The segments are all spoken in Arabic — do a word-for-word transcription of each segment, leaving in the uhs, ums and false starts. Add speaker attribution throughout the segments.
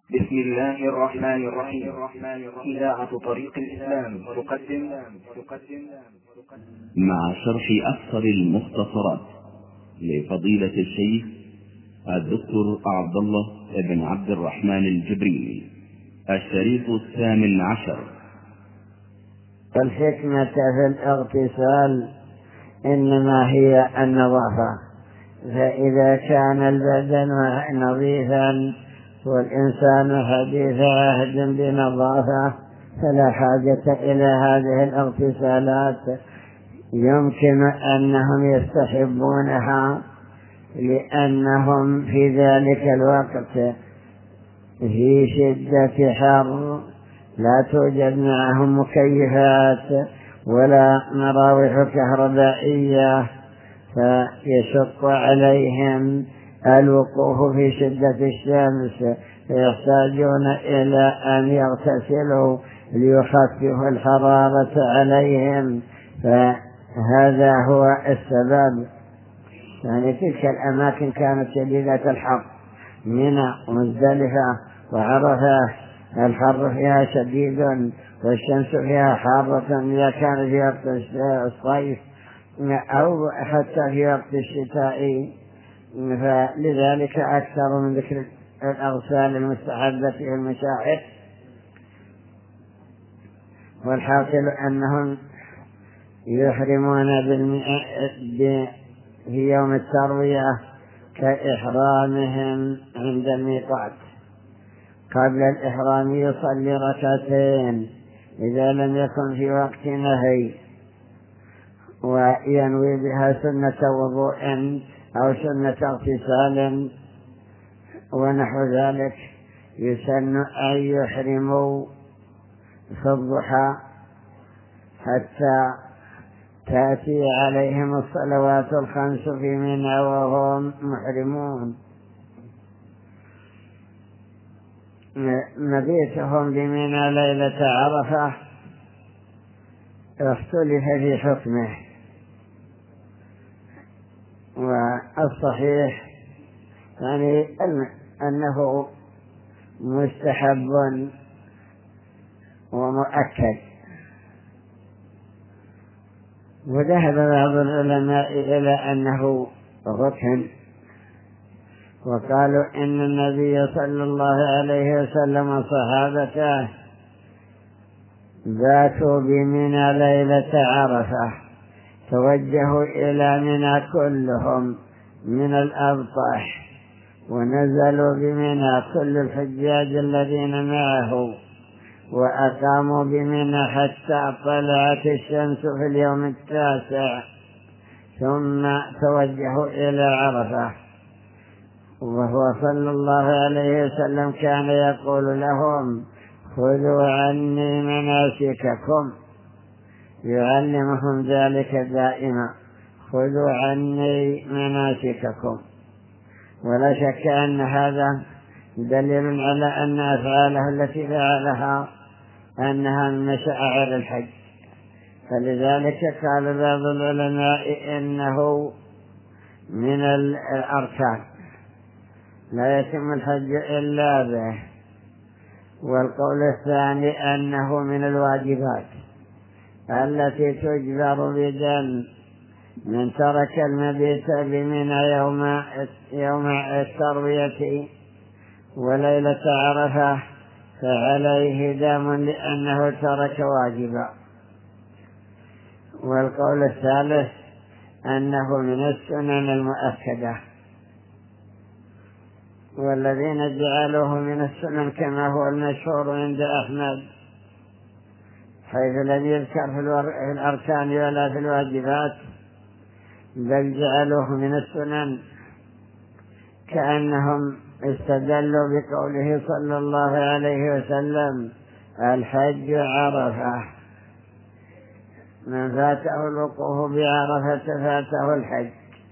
Speaker 1: بسم الله الرحمن الرحيم. إذاعة طريق الإسلام تقدم
Speaker 2: مع شرح أكثر المختصرات لفضيلة الشيخ الدكتور عبد الله بن عبد الرحمن الجبريلي، الشريط الثامن عشر.
Speaker 3: الحكمة في الاغتسال إنما هي النظافة، فإذا كان البدن نظيفا والإنسان حديث عهد بنظافة فلا حاجة إلى هذه الاغتسالات. يمكن أنهم يستحبونها لأنهم في ذلك الوقت في شدة حر، لا توجد معهم مكيفات ولا مراوح كهربائية، فيشق عليهم الوقوف في شدة الشمس، فيحتاجون إلى أن يغتسلوا ليخففوا الحرارة عليهم، فهذا هو السبب. يعني تلك الأماكن كانت شديدة الحر، منى ومزدلفة وعرفة، الحر فيها شديد والشمس فيها حارة إذا كان في وقت الصيف أو حتى في وقت الشتاء، فلذلك أكثر من ذكر الأغسال المستحبة في المشاعر. والحاصل أنهم يحرمون في يوم التروية كإحرامهم عند الميقات. قبل الإحرام يصلي ركعتين إذا لم يكن في وقت نهي، وينوي بها سنة وضوء أو سنة اغتسال ونحو ذلك. يسن أن يحرموا في الضحى حتى تأتي عليهم الصلوات الخمس في منى وهم محرمون. مبيتهم بمنى ليلة عرفة اختلف في حكمه، والصحيح يعني أنه مستحب ومؤكد. وذهب بعض العلماء إلى أنه ركن، وقالوا إن النبي صلى الله عليه وسلم وصحابته باتوا بمنى ليلة عرفة، توجهوا إلى منى كلهم من الأبطح، ونزلوا بمنى كل الحجاج الذين معه، وأقاموا بمنى حتى طلعت الشمس في اليوم التاسع، ثم توجهوا إلى عرفة. وهو صلى الله عليه وسلم كان يقول لهم: خذوا عني مناسككم، يعلمهم ذلك دائما: خذوا عني مناسككم. ولا شك أن هذا دليل على أن أفعاله التي فعلها أنها من مشاعر الحج. فلذلك قال بعض العلماء إنه من الأركان، لا يتم الحج إلا به. والقول الثاني أنه من الواجبات التي تجبر بدم من ترك المبيت بمنى يوم يوم التروية وليلة عرفة فعليه دم لأنه ترك واجبا. والقول الثالث أنه من السنن المؤكدة، والذين جعلوه من السنن كما هو المشهور عند أحمد، حيث لم يذكر في الأركان ولا في الواجبات، بل جعلوه من السنن، كأنهم استدلوا بقوله صلى الله عليه وسلم: الحج عرفة، من فاته الوقوف بعرفة فاته الحج.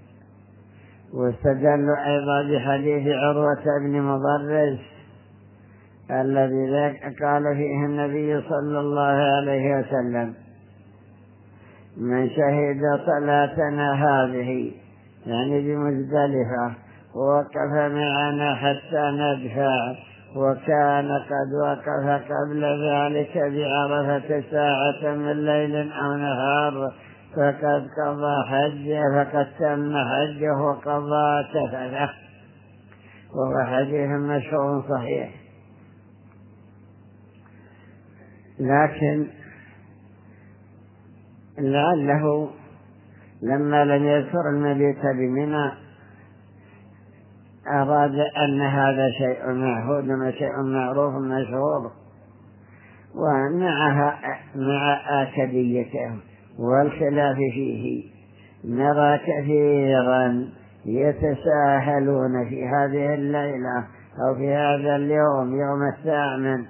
Speaker 3: واستدلوا أيضا بحديث عروة بن مضرس الذي قال فيه النبي صلى الله عليه وسلم: من شهد صلاتنا هذه، يعني بمزدلفة، ووقف معنا حتى ندفع وكان قد وقف قبل ذلك بعرفة ساعة من ليل أو نهار فقد قضى حجه فقد تم حجه وقضى تفله، وهو حديث مشهور صحيح. لكن لعله لما لم يذكر المبيت بمنى أراد أن هذا شيء معهود وشيء معروف مشهور، ومعها مع آكديته والخلاف فيه نرى كثيرا يتساهلون في هذه الليلة أو في هذا اليوم يوم الثامن،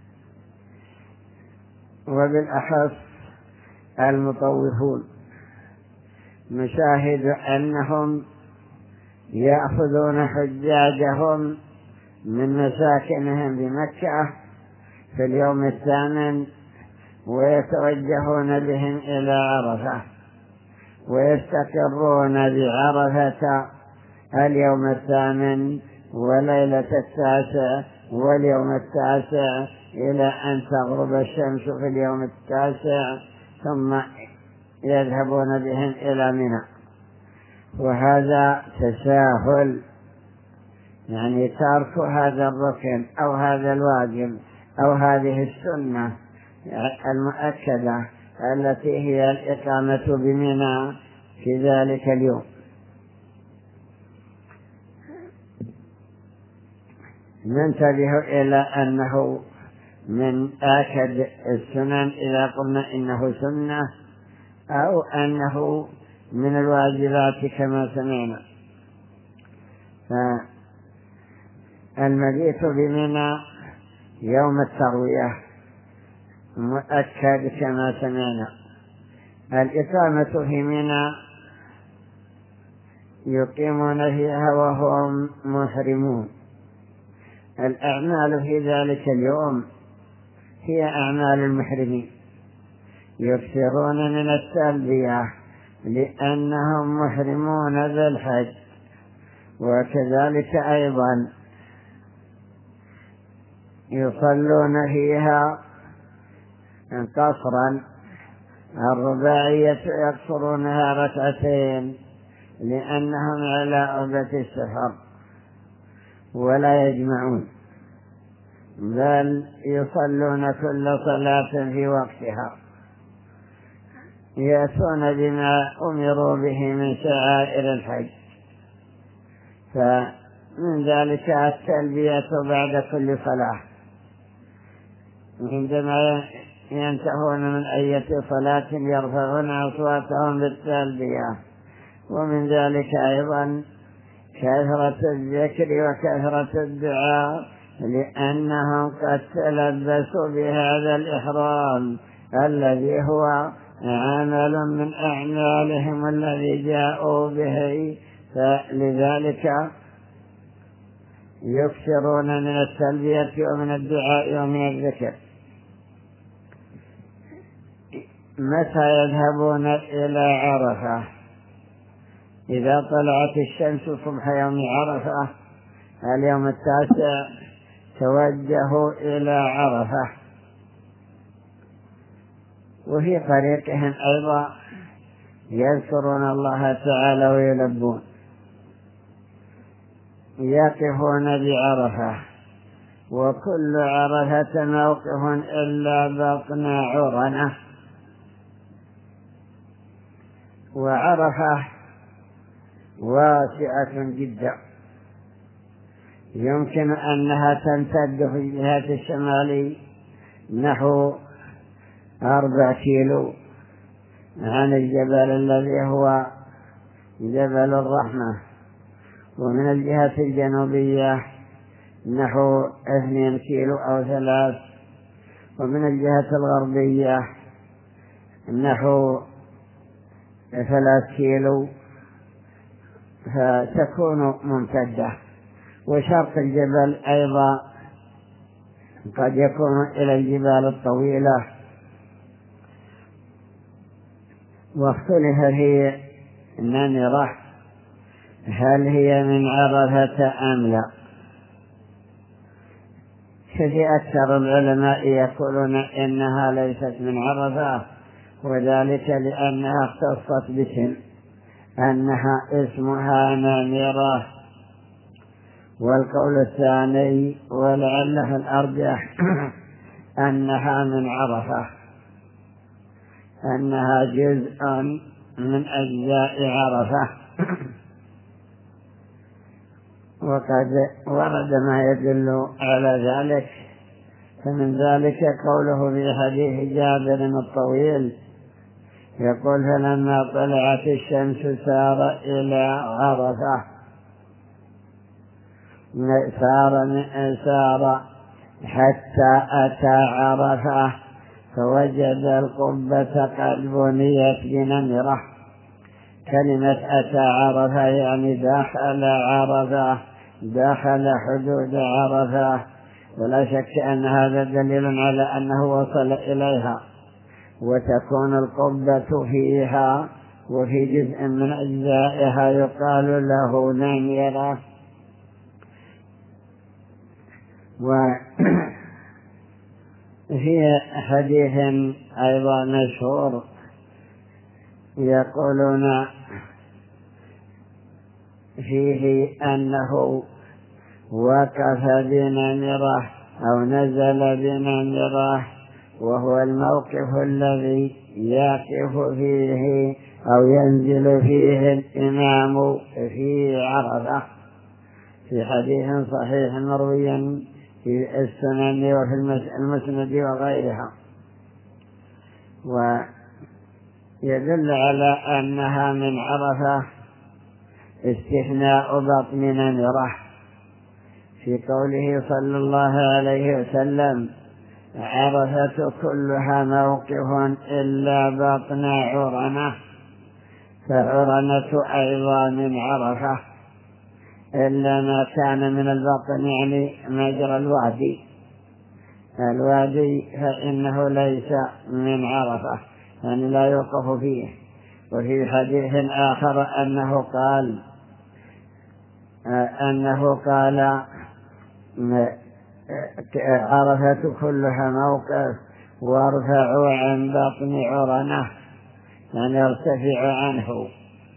Speaker 3: وبالأخص المطوفون نشاهد أنهم يأخذون حجاجهم من مساكنهم بمكة في اليوم الثامن ويتوجهون بهم إلى عرفة ويستقرون بعرفة اليوم الثامن وليلة التاسع واليوم التاسع إلى أن تغرب الشمس في اليوم التاسع، ثم يذهبون بهم إلى منى. وهذا تساهل، يعني ترك هذا الركن أو هذا الواجب أو هذه السنة المؤكدة التي هي الإقامة بمنى في ذلك اليوم. ننتبه إلى أنه من آكد السنن إذا قلنا إنه سنة أو أنه من الواجبات كما سمعنا. فالمبيت بمنى يوم التروية مؤكد كما سمعنا. الإقامة في منى يقيمون فيها وهم محرمون. الأعمال في ذلك اليوم هي أعمال المحرمين، يكثرون من التلبية لأنهم محرمون بالحج، وكذلك أيضا يصلون فيها قصرا. الرباعية يقصرونها ركعتين لأنهم على أربة السفر ولا يجمعون، بل يصلون كل صلاة في وقتها، يأتون بما أمروا به من شعائر الحج. فمن ذلك التلبية بعد كل صلاة، عندما ينتهون من أي صلاة يرفعون أصواتهم بالتلبية. ومن ذلك أيضا كثرة الذكر وكثرة الدعاء، لأنهم قد تلبسوا بهذا الإحرام الذي هو عمل من أعمالهم الذي جاءوا به، فلذلك يكثرون من التلبية ومن الدعاء ومن الذكر. متى يذهبون إلى عرفة؟ إذا طلعت الشمس صبح يوم عرفة اليوم التاسع توجهوا إلى عرفة، وفي طريقهم أيضا يذكرون الله تعالى ويلبون، يقفون بعرفة، وكل عرفة موقف إلا بطن عرنة. وعرفة واسعة جدا، يمكن أنها تمتد في الجهة الشمالية نحو أربع كيلو عن الجبل الذي هو جبل الرحمة، ومن الجهة الجنوبية نحو اثنين كيلو أو ثلاث، ومن الجهة الغربية نحو ثلاث كيلو، فتكون ممتدة. وشرق الجبل أيضا قد يكون إلى الجبال الطويلة. واختلف في النمرة هل هي من عرفة أم لا. ففي أكثر العلماء يقولون إنها ليست من عرفة، وذلك لأنها اختصت باسم أنها اسمها نمرة. والقول الثاني ولعله الأرجح أنها من عرفة، أنها جزء من أجزاء عرفة. وقد ورد ما يدل على ذلك، فمن ذلك قوله في حديث جابر الطويل يقول: فلما طلعت الشمس سار إلى عرفة، سار سار حتى أتى عرفة فوجد القبة قد بنيت بنمرة. كلمة أتى عرفة يعني دخل عرفة، دخل حدود عرفة، ولا شك أن هذا دليل على أنه وصل إليها، وتكون القبة فيها وفي جزء من أجزائها يقال له نمرة. وفي حديث أيضا مشهور يقولون فيه أنه وقف بنمرة أو نزل بنمرة، وهو الموقف الذي يقف فيه أو ينزل فيه الإمام في عرفة، في حديث صحيح مروي في السنن وفي المسند وغيرها. ويدل على أنها من عرفة استثناء بطن نمرة في قوله صلى الله عليه وسلم: عرفة كلها موقف إلا بطن عرنة. فعرنة أيضا من عرفة إلا ما كان من البطن، يعني مجرى الوادي الوادي فإنه ليس من عرفة، يعني لا يوقف فيه. وفي حديث آخر أنه قال أنه قال عرفة كلها موقف وارفعوا عن بطن عرنة، يعني ارتفع عنه.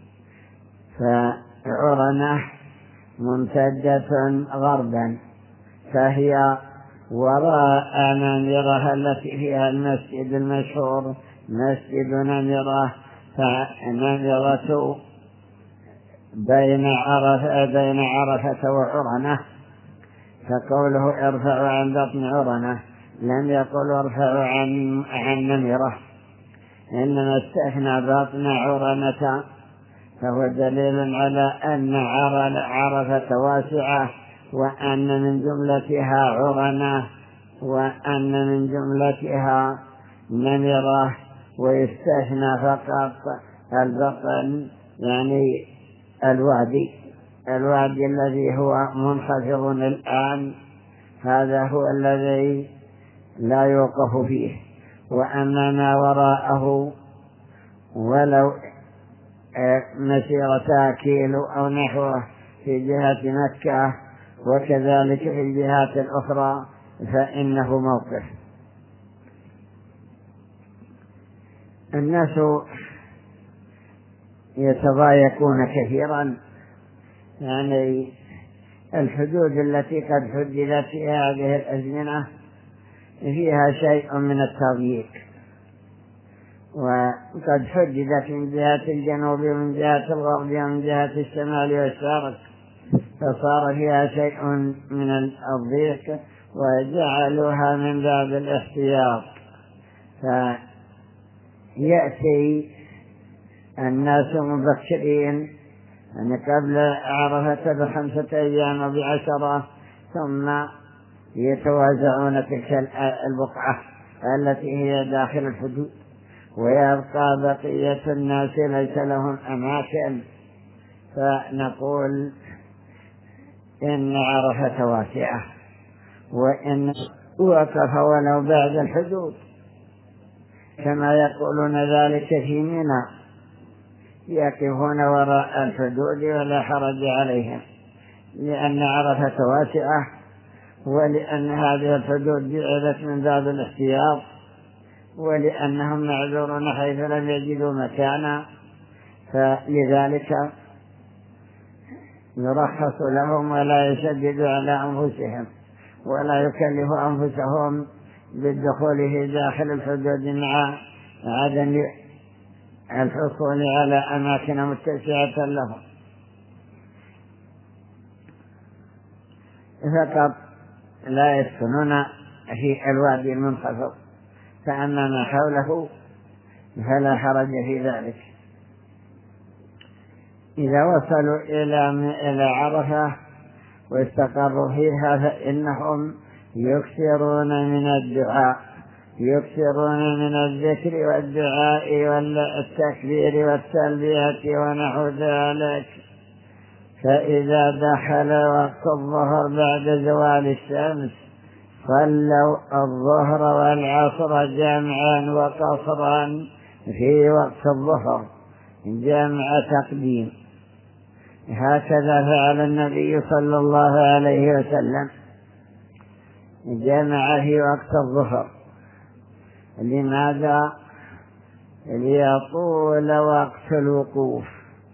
Speaker 3: فعرنة ممتدة غربا، فهي وراء نمرة التي فيها المسجد المشهور مسجد نمرة. فنمرة بين عرفة بين عرفة وعرنة، فقوله ارفعوا عن بطن عرنة لم يقل ارفعوا عن عن نمرة، إنما استثنى بطن عرنة، فهو دليل على أن عرفة واسعة، وأن من جملتها عرنة، وأن من جملتها نمرة، ويستثنى فقط البطن، يعني الوادي الوادي الذي هو منخفض الآن، هذا هو الذي لا يوقف فيه. وأما ما وراءه ولو مسيرة كيلو أو نحوه في جهة مكة وكذلك في الجهات الأخرى فإنه موقف. الناس يتضايقون كثيرا، يعني الحدود التي قد حددت في هذه الأزمنة فيها شيء من التضييق، وقد حددت من جهة الجنوب ومن جهة الغرب ومن جهة الشمال والشرق، فصار فيها شيء من الضيق وجعلوها من باب الاحتياط. فيأتي الناس مبكرين، يعني قبل عرفة بخمسة أيام وبعشرة، ثم يتوازعون تلك البقعة التي هي داخل الحدود، ويبقى بقية الناس ليس لهم أماكن. فنقول إن عرفة واسعة، وإن وقف ولو بعد الحدود، كما يقولون ذلك في منى، يقفون وراء الحدود ولا حرج عليهم، لأن عرفة واسعة ولأن هذه الحدود جعلت من باب الاحتياط، ولأنهم معذورون حيث لم يجدوا مكانا، فلذلك يرخص لهم ولا يشدد على أنفسهم ولا يكلف أنفسهم بالدخول داخل الحدود مع عدم الحصول على أماكن متسعة لهم. فقط لا يسكنون في الوادي المنخفض، فأما ما حوله فلا حرج في ذلك. إذا وصلوا إلى إلى عرفة واستقروا فيها فإنهم يكثرون من الدعاء، يكثرون من الذكر والدعاء والتكبير والتلبية ونحو ذلك. فإذا دخل وقت الظهر بعد زوال الشمس صلوا الظهر والعصر جمعا وقصرا في وقت الظهر جمع تقديم. هكذا فعل النبي صلى الله عليه وسلم، جمع في وقت الظهر. لماذا؟ ليطول وقت الوقوف،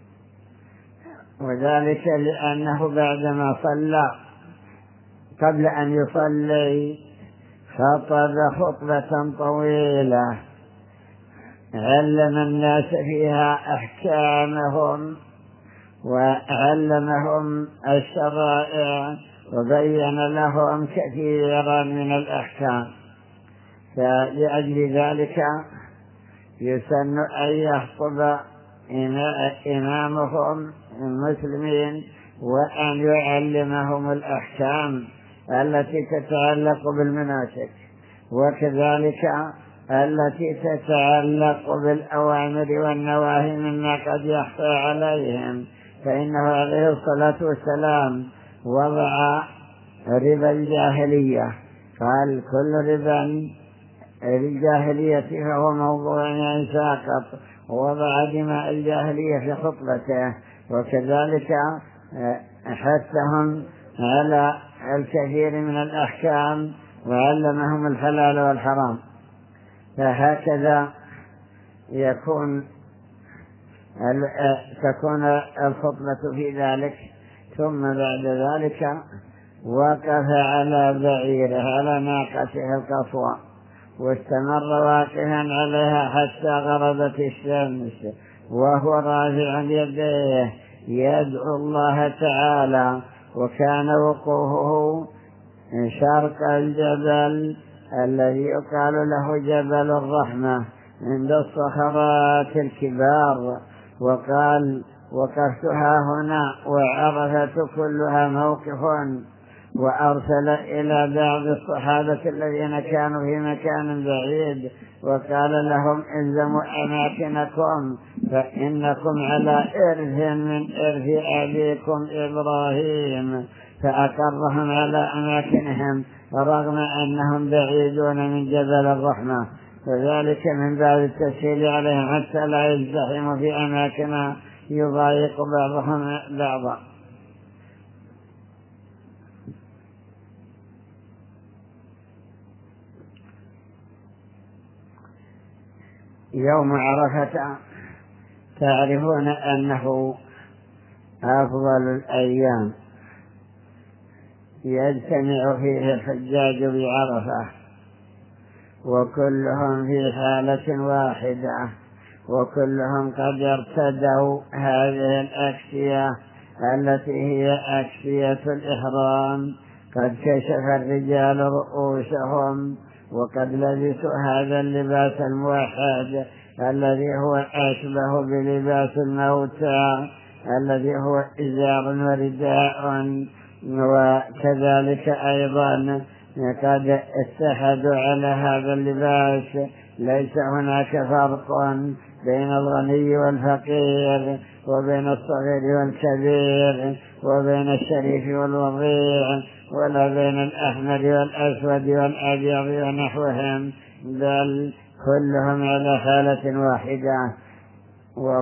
Speaker 3: وذلك لأنه بعدما صلى قبل أن يصلي خطب خطبة طويلة علم الناس فيها أحكامهم وعلمهم الشرائع وبين لهم كثيرا من الأحكام. فلأجل ذلك يسن أن يخطب إمامهم المسلمين وأن يعلمهم الأحكام التي تتعلق بالمناسك، وكذلك التي تتعلق بالأوامر والنواهي مما قد يخفى عليهم، فإنه عليه الصلاة والسلام وضع ربا الجاهلية، قال كل ربا الجاهلية فهو موضوع ساقط، ووضع دماء الجاهلية في خطبته، وكذلك حثهم على الكثير من الأحكام وعلمهم الحلال والحرام. فهكذا يكون تكون الخطبة في ذلك. ثم بعد ذلك وقف على بعيره على ناقته القصوى واستمر واقفا عليها حتى غربت الشمس وهو رافع يديه يدعو الله تعالى، وكان وقوفه شرق الجبل الذي يقال له جبل الرحمة عند الصخرات الكبار. وقال وقفتها هنا وعرفت كلها موقف. وأرسل إلى بعض الصحابة الذين كانوا في مكان بعيد وقال لهم الزموا أماكنكم فإنكم على إرث من إرث أبيكم إبراهيم، فأقرهم على أماكنهم رغم أنهم بعيدون من جبل الرحمة، وذلك من باب التسهيل عليهم حتى لا يزدحموا في أماكن يضايق بعضهم بعضا. يوم عرفة تعرفون أنه أفضل الأيام يجتمع فيه الحجاج بعرفة، وكلهم في حالة واحدة، وكلهم قد ارتدوا هذه الأكسية التي هي أكسية الإحرام. قد كشف الرجال رؤوسهم وقد لبسوا هذا اللباس الموحد الذي هو أشبه بلباس الموتى الذي هو إزار ورداء، وكذلك أيضا قد اتحدوا على هذا اللباس. ليس هناك فرق بين الغني والفقير وبين الصغير والكبير وبين الشريف والوضيع ولا بين الأحمر والأسود والأبيض ونحوهم، بل كلهم على حالة واحدة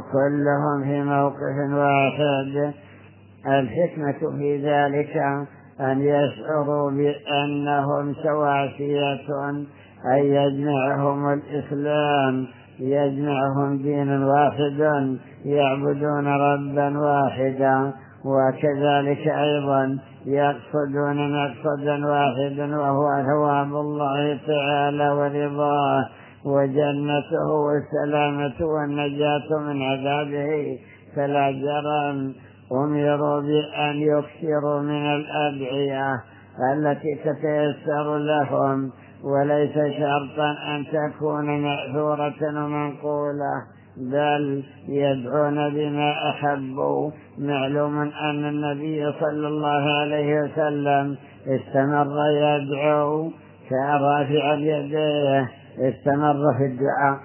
Speaker 3: وكلهم في موقف واحد. الحكمة في ذلك أن يشعروا بأنهم سواسية، أي يجمعهم الإسلام، يجمعهم دين واحد يعبدون ربا واحدا، وكذلك أيضا يقصدون مقصدا واحدا وهو ثواب الله تعالى ورضاه وجنته والسلامة والنجاة من عذابه. فلا جرم أمروا بأن يكثروا من الأدعية التي تتيسر لهم، وليس شرطا أن تكون مأثورة ومنقولة، بل يدعون بما أحبوا. معلوم أن النبي صلى الله عليه وسلم استمر يدعو كرافع يديه، استمر في الدعاء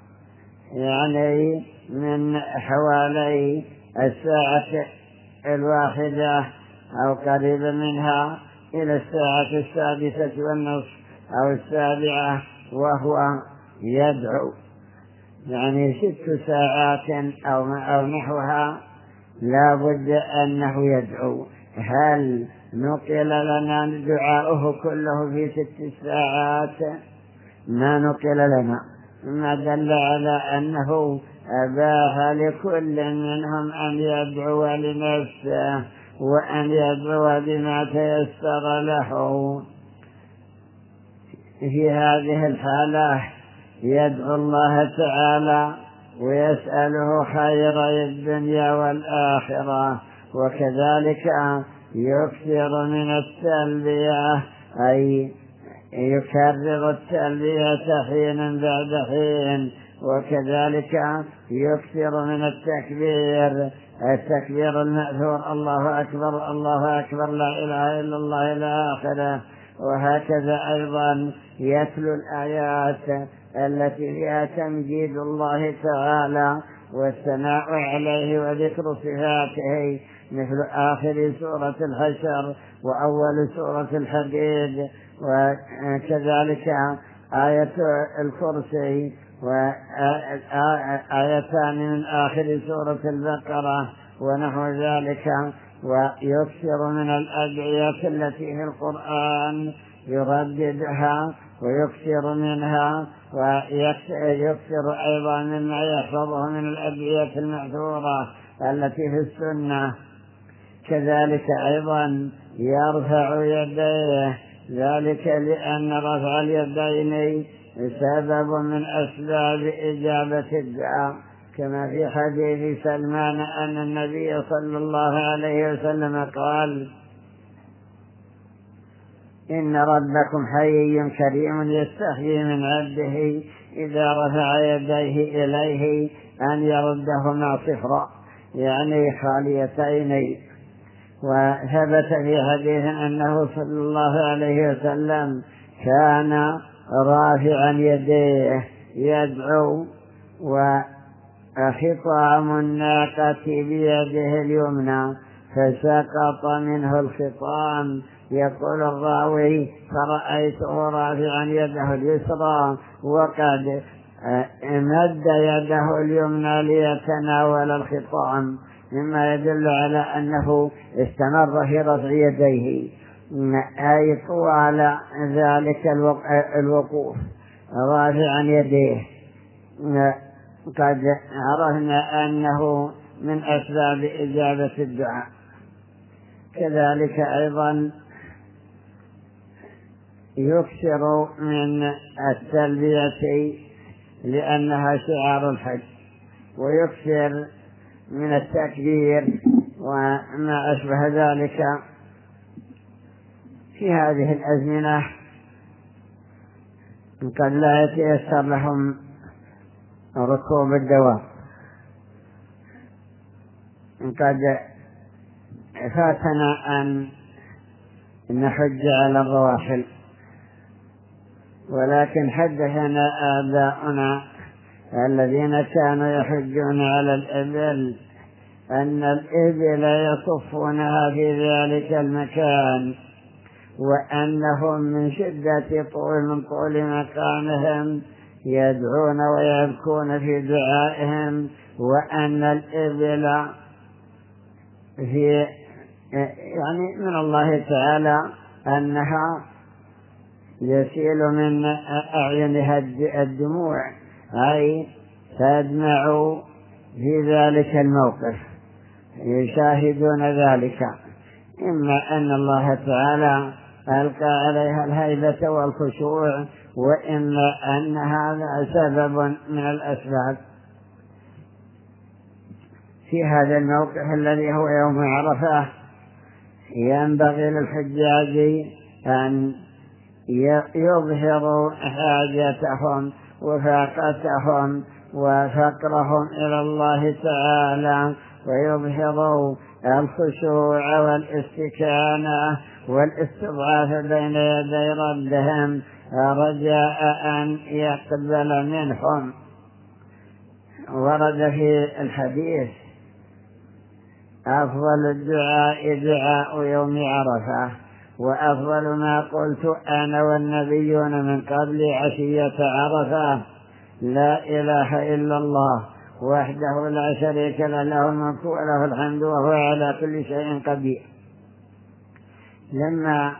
Speaker 3: يعني من حوالي الساعة الواحدة أو قريبا منها إلى الساعة السادسة والنصف أو السابعة وهو يدعو، يعني ست ساعات أو نحوها لا بد أنه يدعو. هل نقل لنا دعاؤه كله في ست ساعات؟ ما نقل لنا، ما دل على أنه أباح لكل منهم أن يدعو لنفسه وأن يدعو بما تيسر له. في هذه الحالة يدعو الله تعالى ويسأله خير الدنيا والآخرة، وكذلك يكثر من التلبية، أي يكرر التلبية حينا بعد حين، وكذلك يكثر من التكبير، التكبير المأثور الله أكبر الله أكبر لا إله إلا الله إلى آخره. وهكذا أيضا يتلو الآيات التي فيها تمجيد الله تعالى والثناء عليه وذكر صفاته، مثل آخر سورة الحشر وأول سورة الحديد، وكذلك آية الكرسي وآيتان من آخر سورة البقرة ونحو ذلك. ويكثر من الأدعية التي في القرآن يرددها ويكثر منها، ويكثر أيضا مما يحفظه من الأدعية المأثورة التي في السنة. كذلك أيضا يرفع يديه، ذلك لأن رفع اليدين سبب من أسباب إجابة الدعاء، كما في حديث سلمان أن النبي صلى الله عليه وسلم قال: إن ربكم حيي كريم يستحيي من عبده إذا رفع يديه إليه أن يردهما صفرا، يعني خاليتين. وثبت في حديث أنه صلى الله عليه وسلم كان رافعا يديه يدعو، وخطام الناقة بيده اليمنى فسقط منه الخطام. يقول الراوي: فرأيته رافعا يده اليسرى وقد مد يده اليمنى ليتناول الخطام، مما يدل على أنه استمر في رفع يديه أي طوال ذلك الوقوف رافعا يديه. قد عرفنا أنه من أسباب إجابة الدعاء. كذلك أيضا يكثر من التلبية لأنها شعار الحج، ويكثر من التكبير وما أشبه ذلك. في هذه الأزمنة قد لا يتيسر لهم ركوب الدواب، قد فاتنا أن نحج على الرواحل، ولكن حدثنا آباؤنا الذين كانوا يحجون على الإبل أن الإبل يصفونها في ذلك المكان، وأنهم من شدة طول من طول مكانهم يدعون ويبكون في دعائهم، وأن الإبل في يعني من الله تعالى أنها يسيل من أعينها الدموع، أي تدمع في ذلك الموقف، يشاهدون ذلك، إما أن الله تعالى ألقى عليها الهيبة والخشوع، وإما أن هذا سبب من الأسباب. في هذا الموقف الذي هو يوم عرفة ينبغي للحجاج أن يظهروا حاجتهم وفاقتهم وفقرهم إلى الله تعالى، ويظهروا الخشوع والاستكانة والاستضعاف بين يدي ربهم رجاء أن يقبل منهم. ورد في الحديث: أفضل الدعاء دعاء يوم عرفة، وأفضل ما قلت أنا والنبيون من قبل عشية عرفة لا إله إلا الله وحده لا شريك له، له الملك وله الحمد وهو على كل شيء قدير. لما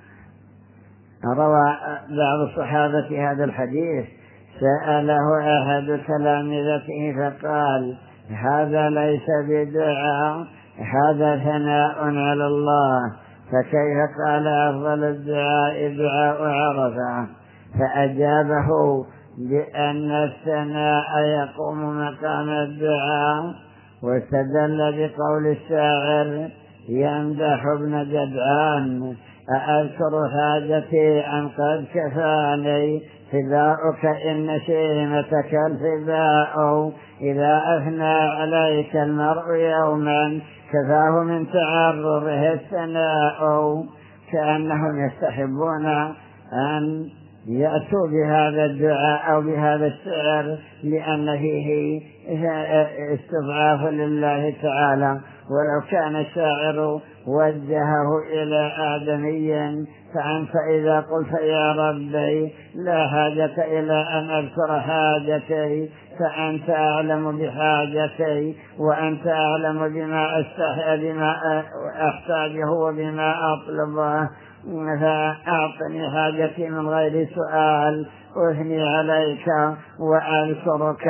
Speaker 3: روى بعض الصحابة هذا الحديث سأله أحد تلامذته فقال: هذا ليس بدعاء، هذا ثناء على الله، فكيف قال أفضل الدعاء دعاء عرفة؟ فأجابه بأن الثناء يقوم مقام الدعاء، واستدل بقول الشاعر: يمدح ابن جدعان أأذكر حاجتي أن قد كفاني، فداؤك إن شيمتك الفداء، إذا أثنى عليك المرء يوما كفاه من تعرضه الثناء. كأنهم يستحبون أن يأتوا بهذا الدعاء أو بهذا الشعر لأن فيه استضعاف لله تعالى، ولو كان الشاعر وجهه إلى آدمي فأنت إذا قلت يا ربي لا حاجة إلى أن أذكر حاجتي، فأنت أعلم بحاجتي وأنت أعلم بما أستحي بما أحتاجه وبما أطلبه، فأعطني حاجتي من غير سؤال، أثني عليك وأذكرك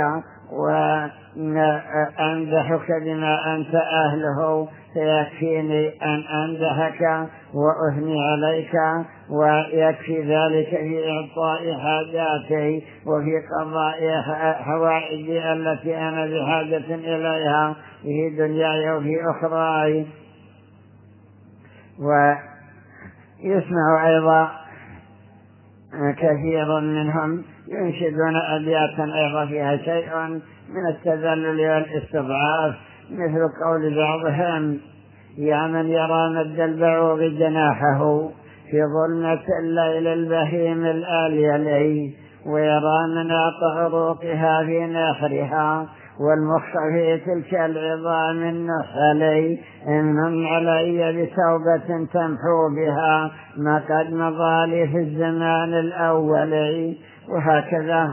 Speaker 3: وأمدحك بما أنت أهله، فيكفيني أن أمدحك وأثني عليك، ويكفي ذلك في إعطاء حاجاتي وفي قضاء حوائجي التي أنا بحاجة إليها في دنياي وفي أخراي. ويسمع أيضا كثير منهم ينشدون أبياتا أيضا فيها شيء من التذلل والاستضعاف، مثل قول بعضهم: يا من يرى مد البعوض جناحه في ظلمة الليل البهيم الآليلي، ويرى مناط عروقها في نحرها والمخ في تلك العظام النحلي، إن علي بتوبة تمحو بها ما قد مضى لي في الزمان الأولي. وهكذا،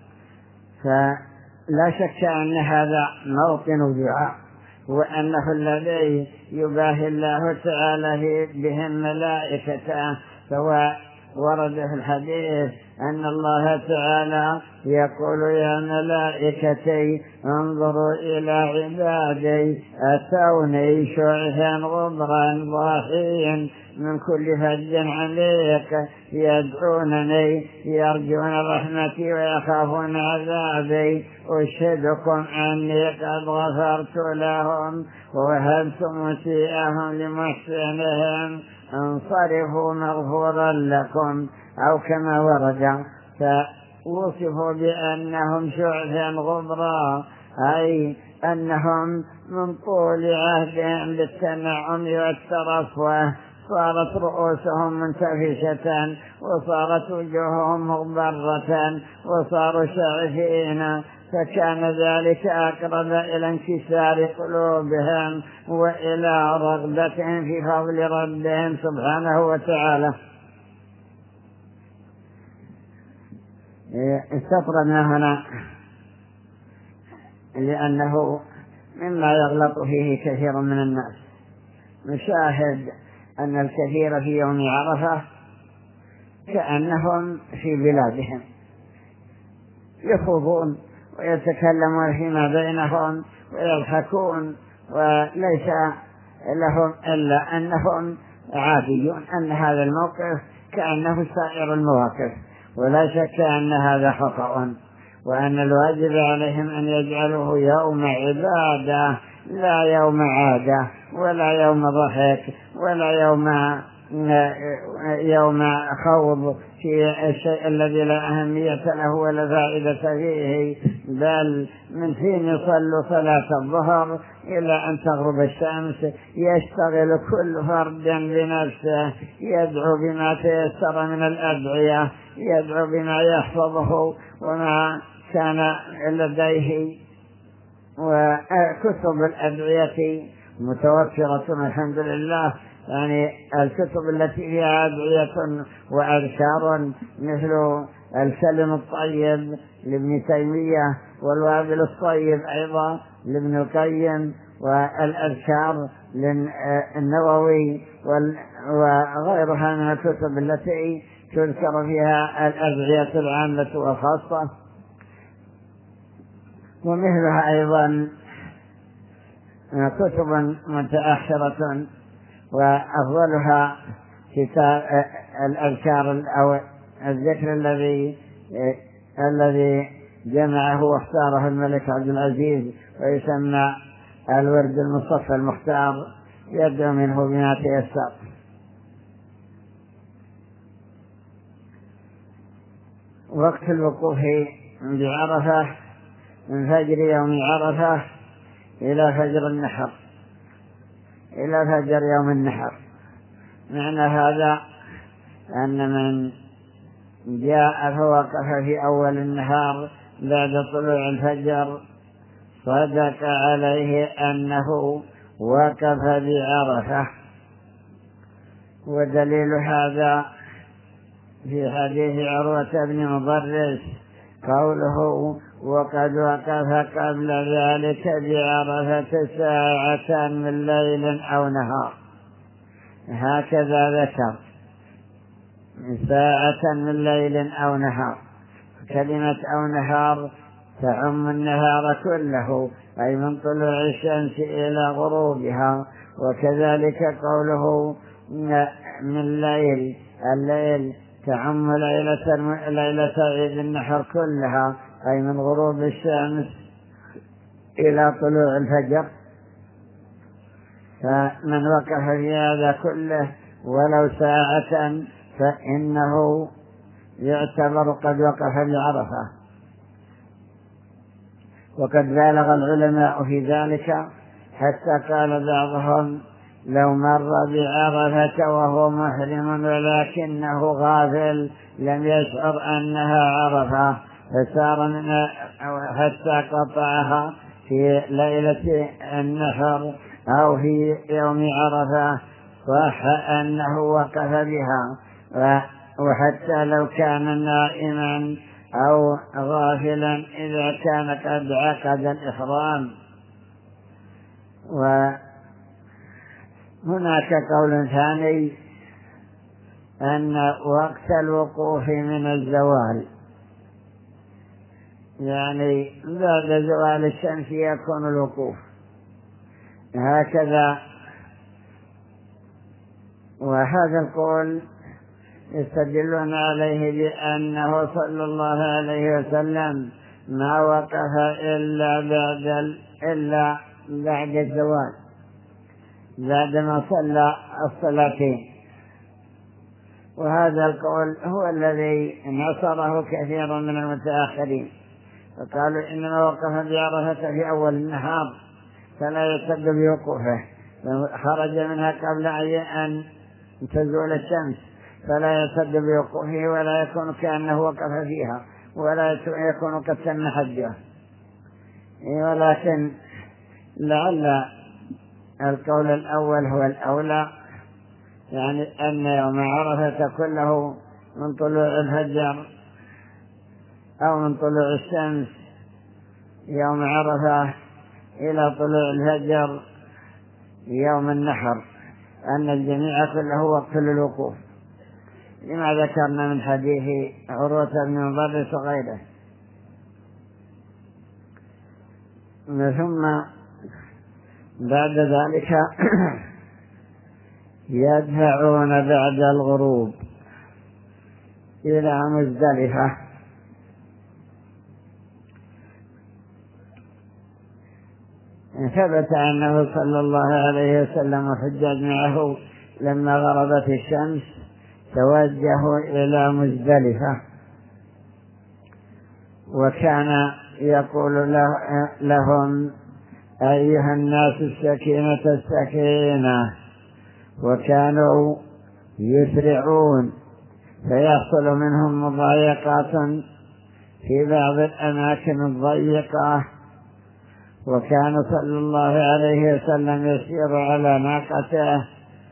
Speaker 3: فلا شك أن هذا موطن دعاء، وأنه الذي يباهي الله تعالى بهم ملائكته. فهو ورد في الحديث أن الله تعالى يقول: يا ملائكتي انظروا إلى عبادي أتوني شعثا غبرا ضاحين من كل فج عميق، يدعونني يرجون رحمتي ويخافون عذابي، أشهدكم أني قد غفرت لهم ووهبت مسيئهم لمحسنهم، انصرفوا مغفورا لكم، أو كما ورد. فوصفوا بأنهم شعثا غبرا، أي أنهم من طول عهدهم بالتنعم والترفه صارت رؤوسهم منتفشة وصارت وجوههم مغبرة وصاروا شعثين، فكان ذلك أقرب إلى انكسار قلوبهم وإلى رغبتهم في فضل ربهم سبحانه وتعالى. استطرنا هنا لأنه مما يغلط فيه كثير من الناس، نشاهد أن الكثير في يوم عرفة كأنهم في بلادهم يخوضون ويتكلمون فيما بينهم ويضحكون، وليس لهم إلا أنهم عاديون، أن هذا الموقف كأنه سائر المواقف، ولا شك أن هذا خطأ، وأن الواجب عليهم أن يجعلوه يوم عبادة لا يوم عادة ولا يوم ضحك ولا يوم يوم خوض في الشيء الذي لا أهمية له ولا فائدة فيه، بل من حين يصلوا صلاة الظهر إلى أن تغرب الشمس يشتغل كل فرد بنفسه، يدعو بما تيسر من الأدعية، يدعو بما يحفظه وما كان لديه، وكتب الأدعية متوفرة الحمد لله، يعني الكتب التي فيها أدعية وأذكار مثل الكلم الطيب لابن تيمية والوابل الطيب أيضا لابن القيم والأذكار للنووي وغيرها من الكتب التي تذكر فيها الأدعية العامة والخاصة، ومثلها أيضا كتب متأخرة وأفضلها كتاب الأذكار أو الذكر الذي الذي جمعه واختاره الملك عبد العزيز ويسمى الورد المصطفى المختار، يبدأ منه بما تيسر. وقت الوقوف بعرفة من فجر يوم عرفة إلى فجر النحر إلى فجر يوم النحر. معنى هذا أن من جاء فوقف في أول النهار بعد طلوع الفجر صدق عليه أنه وقف بعرفة، ودليل هذا في حديث عروة بن مضرس قوله وقد وقف قبل ذلك بعرفة ساعة من ليل أو نهار، هكذا ذكر ساعة من ليل أو نهار. كلمة أو نهار تعم النهار كله، أي من طلوع الشمس إلى غروبها، وكذلك قوله من ليل، الليل تعم ليلة ليلة عيد النحر كلها، أي من غروب الشمس إلى طلوع الفجر. فمن وقف في هذا كله ولو ساعة فإنه يعتبر قد وقف بعرفة. وقد بالغ العلماء في ذلك حتى قال بعضهم لو مر بعرفة وهو محرم ولكنه غافل لم يشعر أنها عرفة فسار منها حتى قطعها في ليلة النحر أو في يوم عرفة صح أنه وقف بها، وحتى لو كان نائما أو غافلا إذا كان قد عقد الإحرام. وهناك قول ثاني أن وقت الوقوف من الزوال، يعني بعد زوال الشمس يكون الوقوف هكذا. وهذا القول يستدلون عليه بأنه صلى الله عليه وسلم ما وقف إلا بعد إلا بعد الزوال بعدما صلى الصلاتين، وهذا القول هو الذي نصره كثير من المتأخرين، فقالوا إنما وقف بعرفة في أول النهار فلا يعتد بوقوفه، خرج منها قبل أن تزول الشمس فلا يعتد بوقوفه ولا يكون كأنه وقف فيها ولا يكون قد تم حجه. ولكن لعل القول الأول هو الأولى، يعني أن يوم عرفة كله من طلوع الفجر أو من طلوع الشمس يوم عرفة إلى طلوع الفجر يوم النحر، أن الجميع كله وقت للوقوف، لما ذكرنا من حديث عروة بن مضرس وغيره. ثم بعد ذلك يدفعون بعد الغروب إلى مزدلفة، ثبت أنه صلى الله عليه وسلم وحجاج معه لما غربت الشمس توجهوا إلى مزدلفة، وكان يقول لهم أيها الناس السكينة السكينة، وكانوا يسرعون فيحصل منهم مضايقات في بعض الأماكن الضيقة. وكان صلى الله عليه وسلم يسير على ناقته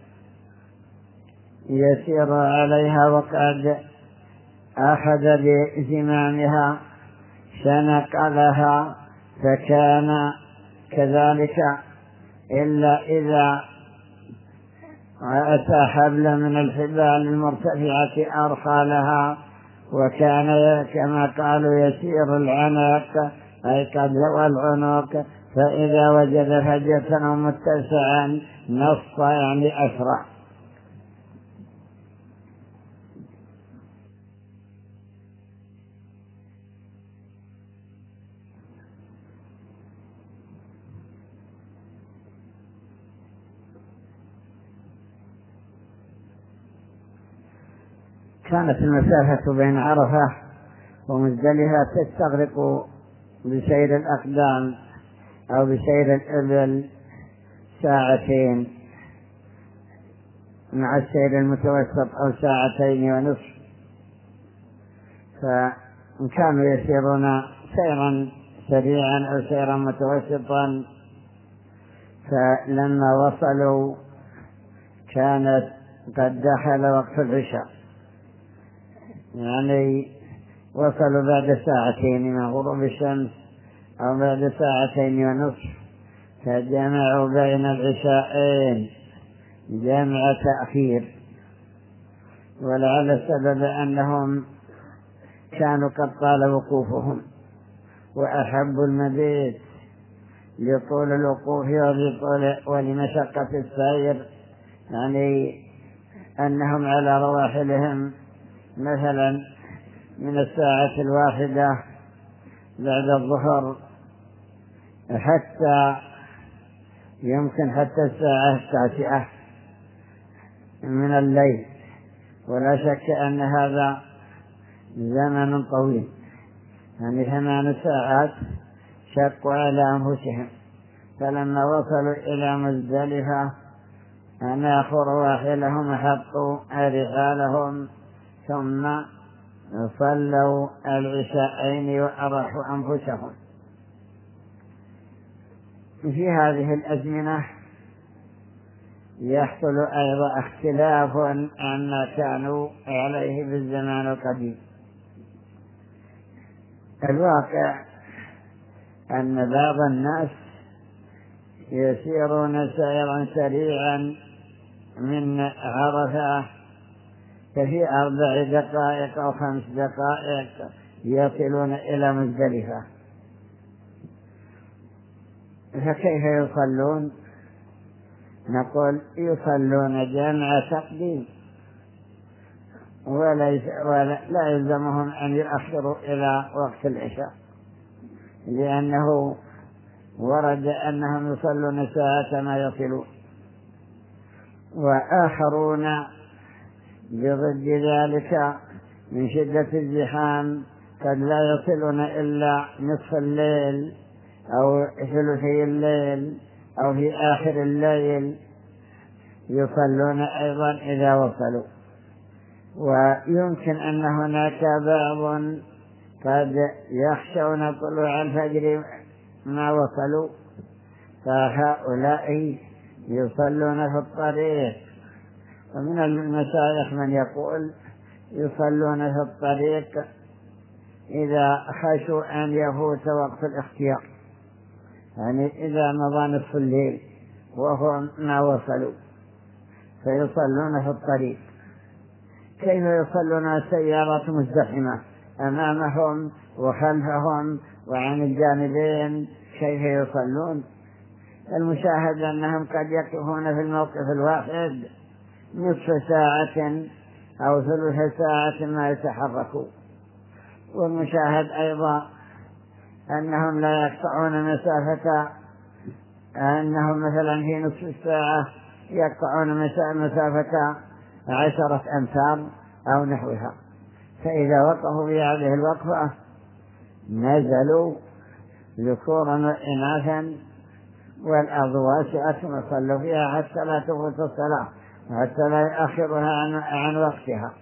Speaker 3: يسير عليها وقد أخذ بزمامها شنق لها، فكان كذلك إلا إذا أتى حبل من الحبال المرتفعة أرخى لها، وكان كما قالوا يسير العنق أي قد لوى العنق، فإذا وجد فجة أو متسعا نص يعني أسرع. كانت المسافة بين عرفة ومزدلفة تستغرق بسير الأقدام أو بسير الإبل ساعتين مع السير المتوسط أو ساعتين ونصف، فكانوا يسيرون سيرا سريعا أو سيرا متوسطا. فلما وصلوا كانت قد دخل وقت العشاء، يعني وصلوا بعد ساعتين من غروب الشمس أو بعد ساعتين ونصف، فجمعوا بين العشاءين جمع تأخير. ولعل السبب أنهم كانوا قد طال وقوفهم وأحبوا المبيت لطول الوقوف ولمشقة السير، يعني أنهم على رواحلهم مثلا من الساعة الواحدة بعد الظهر حتى يمكن حتى الساعة التاسعة من الليل، ولا شك أن هذا زمن طويل، يعني ثمان ساعات شقوا على أنفسهم. فلما وصلوا إلى مزدلفة أناخوا رواحلهم وحطوا رحالهم ثم صلوا العشاءين وأرحوا أنفسهم. في هذه الأزمنة يحصل أيضا اختلاف عما كانوا عليه في الزمان القديم. الواقع أن بعض الناس يسيرون سيرا سريعا من عرفة ففي أربع دقائق أو خمس دقائق يصلون إلى مزدلفة، فكيف يصلون؟ نقول يصلون جمع تقديم، وليس ولا لا يلزمهم أن يؤخروا إلى وقت العشاء، لأنه ورد أنهم يصلون ساعة ما يصلون. وآخرون بضد ذلك من شدة الزحام قد لا يصلون إلا نصف الليل أو ثلثي الليل أو في آخر الليل، يصلون أيضا إذا وصلوا. ويمكن أن هناك بعض قد يخشون طلوع الفجر ما وصلوا، فهؤلاء يصلون في الطريق. ومن المشايخ من يقول يصلون في الطريق إذا خشوا أن يفوت وقت الاختيار، يعني إذا مضى نصف الليل وهم ما وصلوا، فيصلون في الطريق. كيف يصلون السيارات مزدحمة أمامهم وخلفهم وعن الجانبين؟ كيف يصلون؟ المشاهد أنهم قد يقفون في الموقف الواحد نصف ساعة أو ثلث ساعة ما يتحركوا. والمشاهد أيضا أنهم لا يقطعون مسافة، أنهم مثلا في نصف الساعة يقطعون مسافة عشرة أمتار أو نحوها، فإذا وقفوا في هذه الوقفة نزلوا ذكورا وإناثا والأرض واسعة وصلوا فيها حتى لا تفوت الصلاة وحتى لا يأخرها عن, عن وقتها.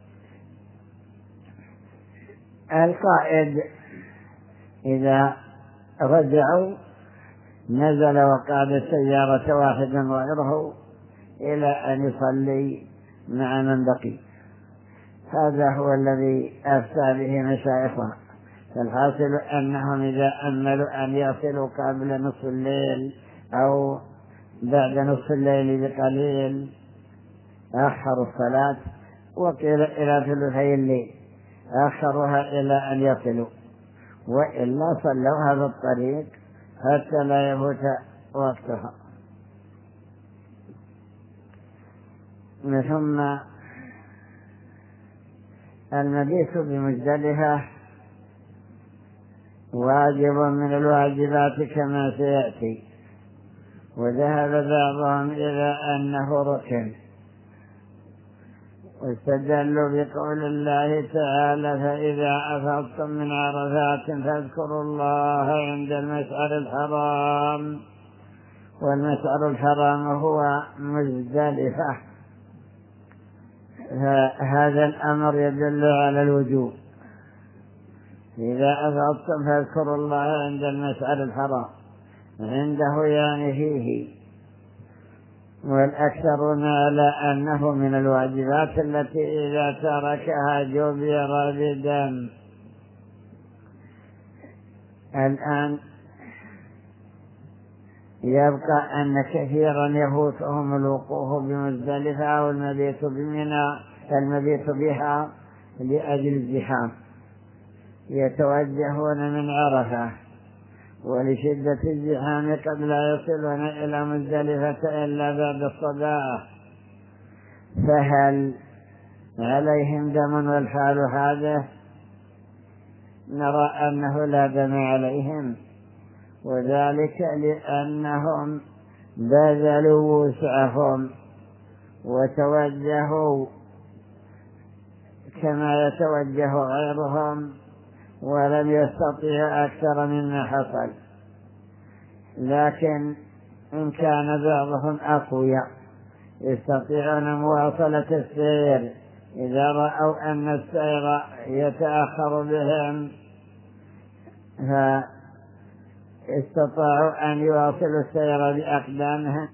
Speaker 3: القائد إذا رجعوا نزل وقاد السيارة واحدا غيره إلى أن يصلي مع من بقي. هذا هو الذي أفتى به مشايخنا. فالحاصل أنهم إذا أملوا أن يصلوا قبل نصف الليل أو بعد نصف الليل بقليل أخروا الصلاة، وقيل إلى ثلثي الليل أخروها إلى أن يصلوا، وإلا صلوا هذا الطريق حتى لا يفوت وقتها. ثم المبيت بمزدلفة واجب من الواجبات كما سيأتي، وذهب بعضهم إلى أنه ركن، واستدلوا بقول الله تعالى: فإذا أفضتم من عرفات فاذكروا الله عند المشعر الحرام. والمشعر الحرام هو مزدلفة، فهذا الأمر يدل على الوجوب. إذا أفضتم فاذكروا الله عند المشعر الحرام، عنده يعني فيه. والأكثرون على أنه من الواجبات التي إذا تركها جبر بدم. الآن يبقى أن كثيرا يفوتهم الوقوف بمزدلفة أو المبيت بمنى المبيت بها لأجل الزحام، يتوجهون من عرفة ولشدة الزحام قد لا يصلون إلى مزدلفة إلا بعد الصباح، فهل عليهم دم والحال هذا؟ نرى أنه لا دم عليهم، وذلك لأنهم بذلوا وسعهم وتوجهوا كما يتوجه غيرهم، ولم يستطيع أكثر مما حصل. لكن إن كان بعضهم أقوياء يستطيعون مواصلة السير إذا رأوا أن السير يتأخر بهم فاستطاعوا أن يواصلوا السير بأقدامهم.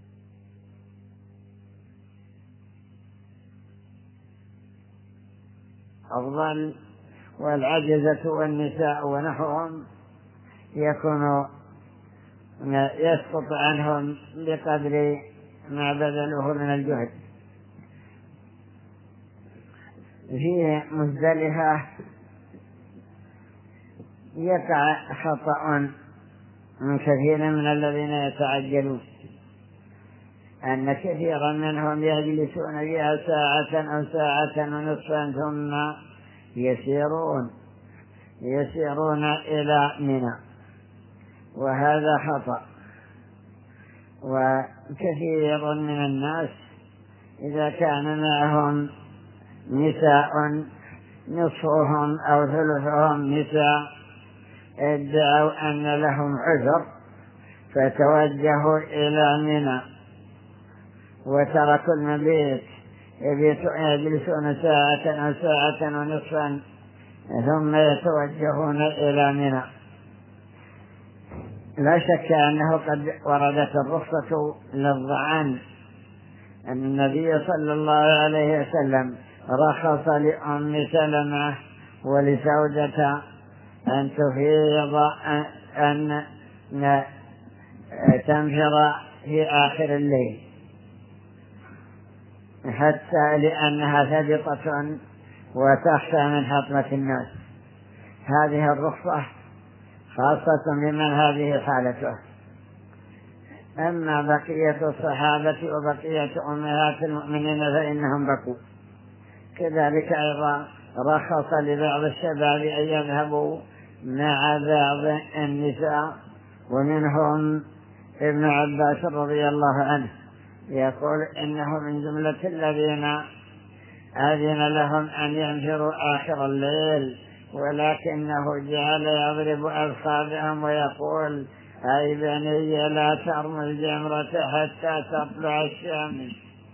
Speaker 3: أفضل. والعجزة والنساء ونحوهم يكون يسقط عنهم بقدر ما بذلوه من الجهد. في مزدلفة يقع خطأ من كثير من الذين يتعجلون، أن كثيرا منهم يجلسون فيها ساعة أو ساعة ونصفا ثم يسيرون يسيرون إلى منى، وهذا خطأ. وكثير من الناس إذا كان معهم نساء نصفهم أو ثلثهم نساء ادعوا أن لهم عذر فتوجهوا إلى منى وتركوا المبيت، يجلسون ساعة أو ساعة ونصفا ثم يتوجهون إلى منى. لا شك أنه قد وردت الرخصة للظعان، أن النبي صلى الله عليه وسلم رخص لأم سلمة ولسودة أن تفيض أن تنفر في آخر الليل، حتى لأنها ثبطة وتخشى من حطمة الناس. هذه الرخصة خاصة بمن هذه حالته. أما بقية الصحابة وبقية أمهات المؤمنين فإنهم بقوا. كذلك أيضا رخص لبعض الشباب أن يذهبوا مع بعض النساء، ومنهم ابن عباس رضي الله عنه يقول إنه من جملة الذين أذن لهم أن ينفروا آخر الليل، ولكنه جعل يضرب أبصارهم ويقول: أي بني لا ترموا الجمرة حتى تطلع الشمس.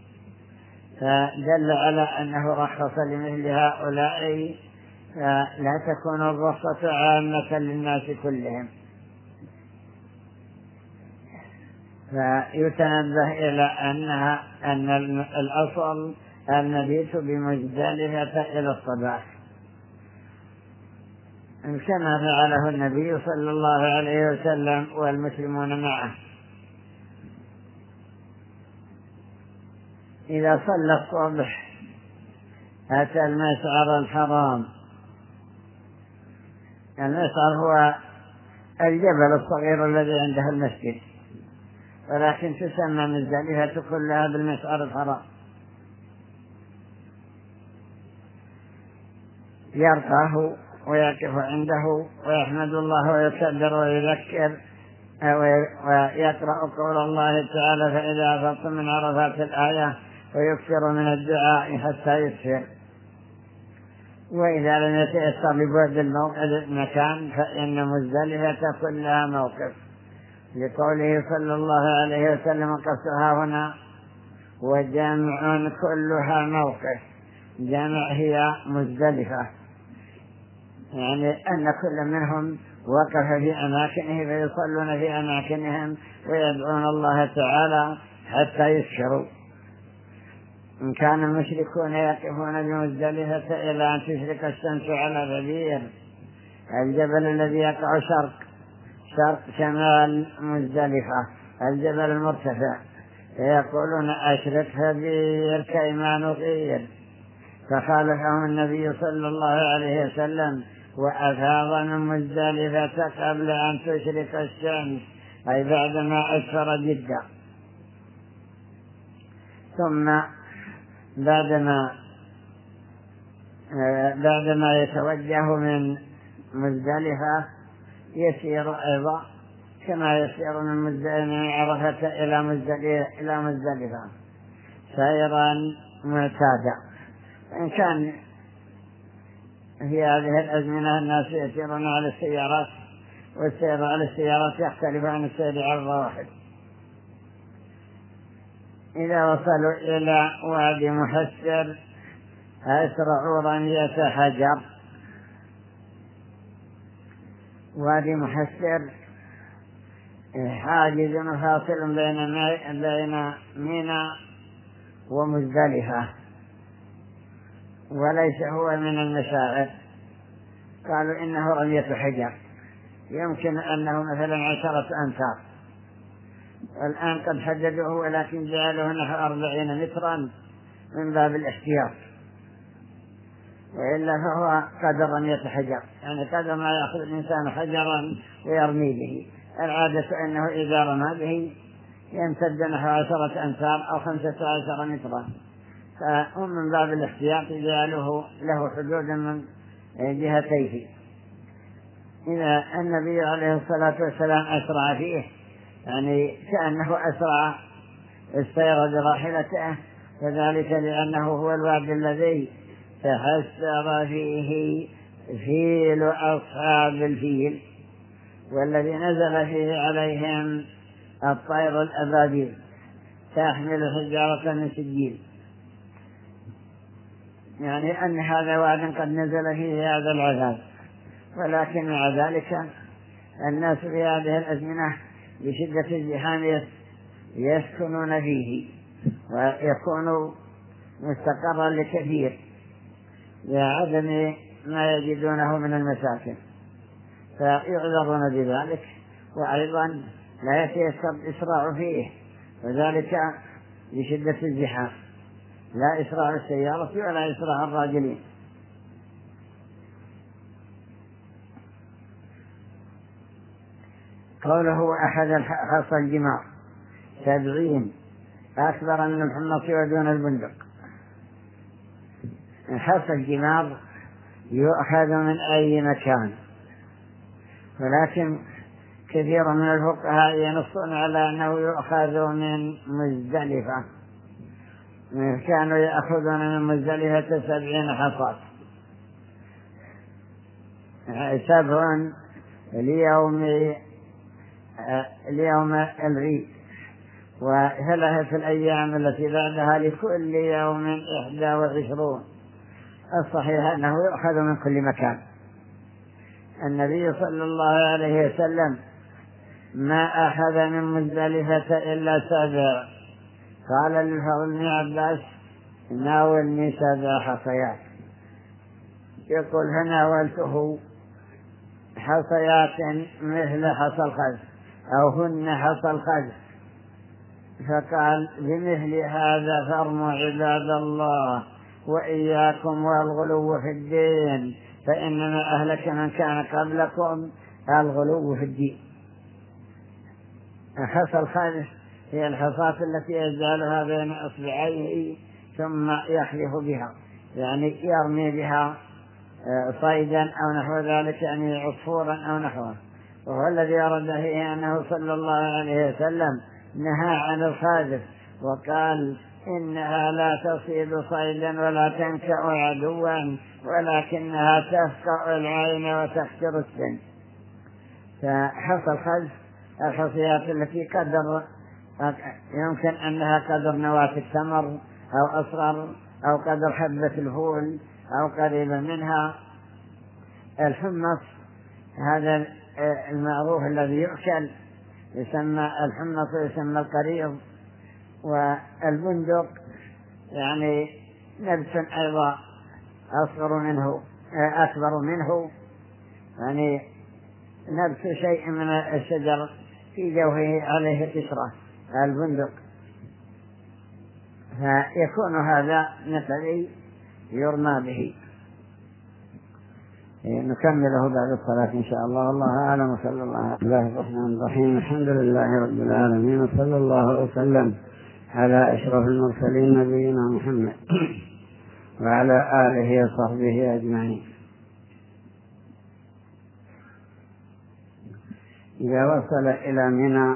Speaker 3: فدل على أنه رخص لمثل هؤلاء، لا تكون الرخصة عامة للناس كلهم. فيتنبه إلى أنها أن الأصل المبيت بمزدلفة إلى الصباح، كما فعله النبي صلى الله عليه وسلم والمسلمون معه. إذا صلى الصبح أتى المشعر الحرام. المشعر هو الجبل الصغير الذي عنده المسجد، ولكن تسمى مزدلفة كلها بالمشعر الحرام. يرقاه ويقف عنده ويحمد الله ويكبر ويذكر ويقرأ قول الله تعالى: فإذا أفضتم من عرفات الآية، ويكثر من الدعاء حتى يسفر. وإذا لم يتيسر لبعد المكان فإن مزدلفة كلها موقف، لقوله صلى الله عليه وسلم: قصرها هنا وجمع كلها موقف. جمع هي مزدلفة، يعني أن كل منهم وقف في أماكنه فيصلون في أماكنهم ويدعون الله تعالى حتى يسفروا. إن كان المشركون يقفون بمزدلفة إلى أن تشرق الشمس على غبير، الجبل الذي يقع شرق شرق شمال مزدلفة، الجبل المرتفع، فيقولون: أشرق غبير كيما نطير. فخالفهم النبي صلى الله عليه وسلم وأفاض من مزدلفة قبل أن تشرق الشمس، أي بعدما أسفر جدا. ثم بعدما بعدما يتوجه من مزدلفة يسير أيضا كما يسير من عرفة إلى مزدلفة سيرا معتادا. إن كان في هذه الأزمنة الناس يسيرون على السيارات، والسير على السيارات يختلف عن السير على الراحل. إذا وصلوا إلى وادي محسر أسرعوا رمية حجر. وادي محسر حاجز فاصل بين بين منى ومزدلفة، وليس هو من المشاعر. قالوا إنه رمية حجر، يمكن أنه مثلا عشرة أمتار. الآن قد حددوه ولكن جعلوه نحو أربعين مترا من باب الاحتياط، وإلا فهو قدر رمية حجر، يعني قدر ما يأخذ الإنسان حجرا ويرمي به. العادة أنه إذا رمى به يمتد نحو عشرة أمتار أو خمسة عشر مترا، فهم من باب الاحتياط جعلوه له حدود من جهتيه. إذا النبي عليه الصلاة والسلام أسرع فيه، يعني كأنه أسرع السير براحلته، وذلك لأنه هو الوادي الذي تحسر فيه فيل أصحاب الفيل، والذي نزل فيه عليهم الطير الأبابيل تحمل حجارة من سجيل، يعني أن هذا واد قد نزل فيه هذا العذاب. ولكن مع ذلك الناس في هذه الأزمنة بشدة الزحام يسكنون فيه ويكون مستقرا لكثير لعدم ما يجدونه من المساكن، فيعذرون بذلك. وأيضا لا يتيسر الإسراع فيه، وذلك بشدة الزحام. لا إسراع السيارة ولا إسراع الراجلين. قوله أحد حصى الجمار سبعين أكبر من الحمص ودون البندق. حصى الجمار يؤخذ من أي مكان، ولكن كثير من الفقهاء ينصون على أنه يؤخذ من مزدلفة، كانوا يأخذون من مزدلفة سبعين حصاة، سبع ليوم اليوم العيد، وثلاثة الأيام التي بعدها لكل يوم إحدى وعشرون. الصحيح أنه يؤخذ من كل مكان. النبي صلى الله عليه وسلم ما أخذ من مزدلفة إلا سبع. قال للفضل بن عباس ناولني سبع حصيات، يقول فناولته حصيات مثل حصى الخز أو هن حصى الخز، فقال بمثل هذا فارموا عباد الله وإياكم والغلو في الدين، فإنما أهلك من كان قبلكم الغلو في الدين. حصى الخز هي الحصاة التي يجعلها بين إصبعيه ثم يحلف بها، يعني يرمي بها صيدا أو نحو ذلك، يعني عصفورا أو نحوه. وهو الذي ورد فيه أنه صلى الله عليه وسلم نهى عن الخاذف وقال إنها لا تصيد صيدا ولا تنكأ عدوا ولكنها تفقع العين وتخسر السن. فحصى الخذف الحصيات التي قدر يمكن أنها قدر نواة التمر أو أصغر أو قدر حبة الفول أو قريبا منها. الحمص هذا المعروف الذي يؤكل يسمى الحمص ويسمى القريض. والبندق يعني نبت أيضا أصغر منه أكبر منه، يعني نبت شيء من الشجر في جوفه عليه قشرة البندق، فيكون هذا مثل يرمى به. نكمله بعد الصلاة إن شاء الله. والله أعلم. وصلى الله على الله الرحمن الرحيم. الحمد لله رب العالمين، وصلى الله وسلم على أشرف المرسلين نبينا محمد وعلى آله وصحبه أجمعين. إذا وصل إلى منى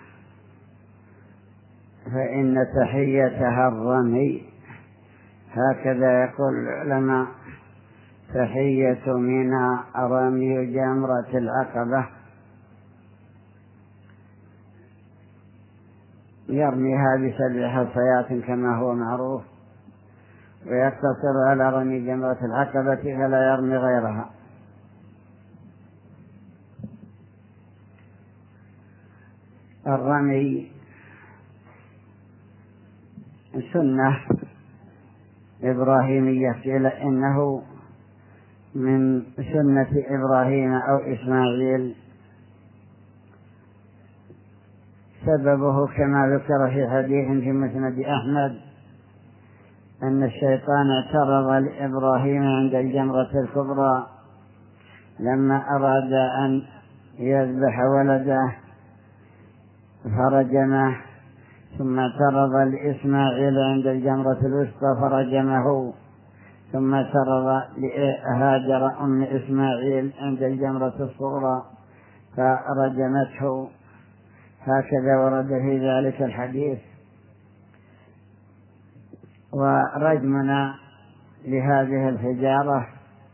Speaker 3: فإن تحيتها الرمي، هكذا يقول العلماء: تحية منى رمي جمرة العقبة، يرميها بسبع حصيات كما هو معروف، ويقتصر على رمي جمرة العقبة فلا يرمي غيرها. الرمي سنة إبراهيمية، قيل إنه من سنة إبراهيم أو إسماعيل. سببه كما ذكر في حديث في مسند أحمد أن الشيطان اعترض لإبراهيم عند الجمرة الكبرى لما أراد أن يذبح ولده فرجمه، ثم اعترض لإسماعيل عند الجمرة الوسطى فرجمه، ثم اعترض لهاجر أم إسماعيل عند الجمرة الصغرى فرجمته. هكذا ورد في ذلك الحديث. ورجمنا لهذه الحجارة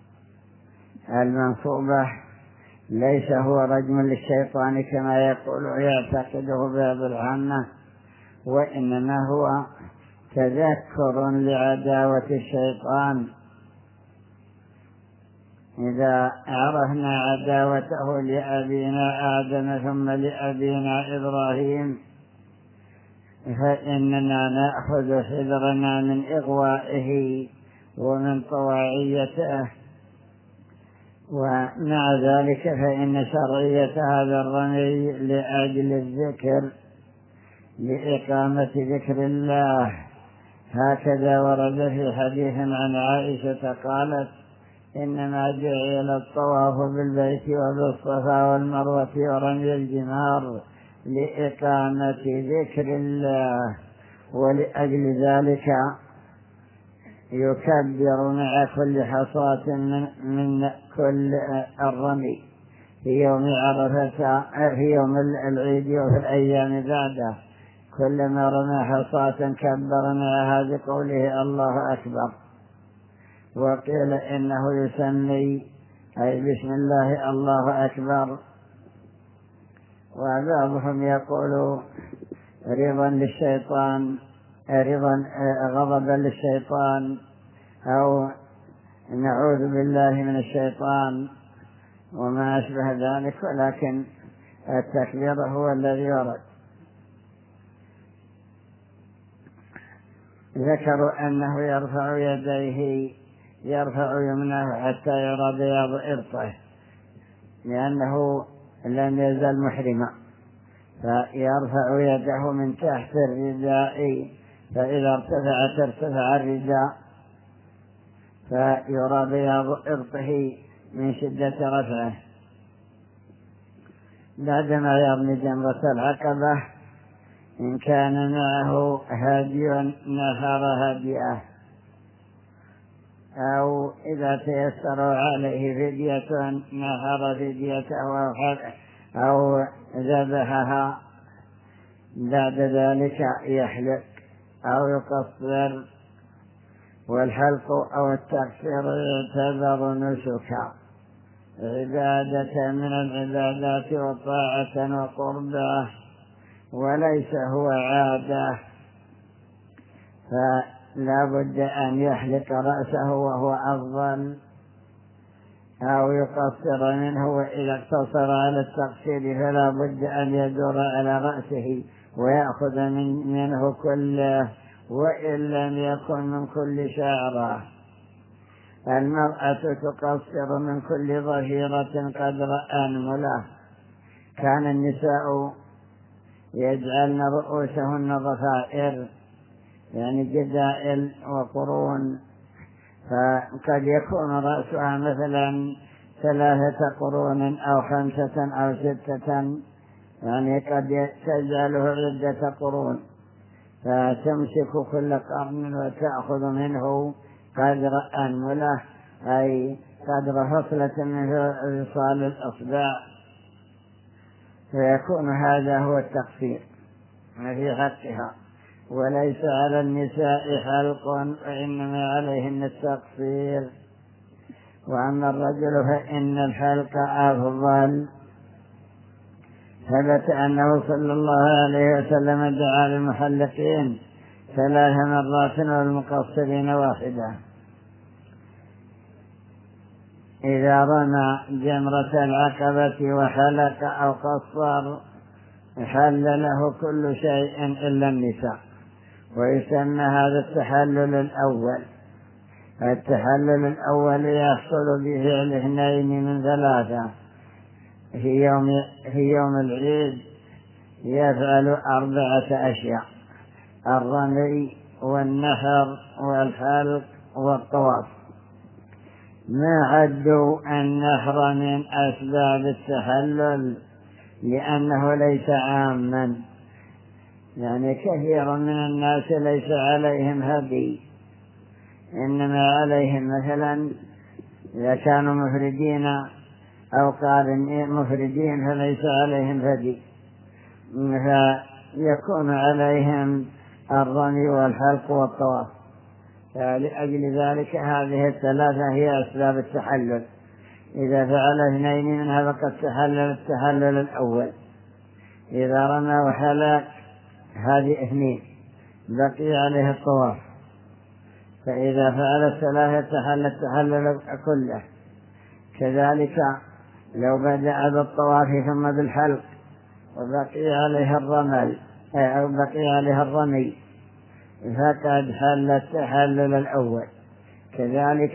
Speaker 3: المنصوبة ليس هو رجم للشيطان كما يقول ويعتقده بعض العامة، وإنما هو تذكر لعداوة الشيطان. إذا عرفنا عداوته لأبينا آدم ثم لأبينا إبراهيم فإننا نأخذ حذرنا من إغوائه ومن طواعيته. ومع ذلك فإن شرعية هذا الرمي لأجل الذكر، لإقامة ذكر الله هكذا ورد في حديث عن عائشة قالت: إنما جعل الطواف بالبيت وبالصفا والمروة ورمي الجمار لإقامة ذكر الله، ولأجل ذلك يكبر مع كل حصاة من, من كل الرمي في يوم عرفة في يوم العيد وفي الأيام بعده، كلما رمى حصاة كبر معها بقوله الله أكبر. وقيل إنه يسمي أي بسم الله الله أكبر. وبعضهم يقول رضا للشيطان، رضا غضبا للشيطان، أو نعوذ بالله من الشيطان وما أشبه ذلك، ولكن التكبير هو الذي ورد. ذكروا أنه يرفع يديه، يرفع يمنه حتى يرى بياض إبطه، لأنه لم يزل محرما، فيرفع يده من تحت الرداء، فإذا ارتفعت ارتفع الرداء فيرى بياض إبطه من شدة رفعه. بعدما يرمي جمرة العقبة إن كان معه هدي نحر هديه، أو إذا تيسر عليه فدية نحر فديته أو ذبحها. بعد ذلك يحلق أو يقصر، والحلق أو التقصير يعتبر نسكا، عبادة من العبادات وطاعة وقربة، وليس هو عادة، فلا بد أن يحلق رأسه وهو أفضل، أو يقصر منه، وإذا اقتصر على التقصير فلا بد أن يدور على رأسه ويأخذ من منه كله، وإن لم يكن من كل شعرة. المرأة تقصر من كل ظهيرة قدر أنملة. كان النساء يجعلن رؤوسهن ضفائر، يعني جدائل وقرون، فقد يكون رأسها مثلا ثلاثة قرون أو خمسة أو ستة، يعني قد تجعله عدة قرون، فتمسك كل قرن وتأخذ منه قدر أنملة، أي قدر فصلة من فصال الأصبع، فيكون هذا هو التقصير في حقها. وليس على النساء حلق، وإنما عليهن التقصير. وأما الرجل فإن الحلق أفضل. ثبت أنه صلى الله عليه وسلم دعا للمحلقين ثلاث مرات والمقصرين واحدة. إذا رمى جمرة العقبة وحلق أو قصر حل له كل شيء إلا النساء، ويسمى هذا التحلل الأول. التحلل الأول يحصل بفعل اثنين من ثلاثة. في يوم, في يوم العيد يفعل أربعة أشياء: الرمي والنحر والحلق والطواف. ما عدوا النحر من أسباب التحلل لأنه ليس عاما، يعني كثير من الناس ليس عليهم هدي، إنما عليهم مثلا إذا كانوا مفردين أو قارن مفردين فليس عليهم هدي، فيكون عليهم الرمي والحلق والطواف. فلأجل ذلك هذه الثلاثة هي أسباب التحلل. إذا فعل اثنين منها فقد تحلل التحلل الأول. إذا رمى وحلق هذه اثنين بقي عليه الطواف، فإذا فعل الثلاثة تحلل التحلل كله. كذلك لو بدأ بالطواف ثم بالحلق وبقي عليه الرمل أو بقي عليه الرمي فقد حل التحلل الأول. كذلك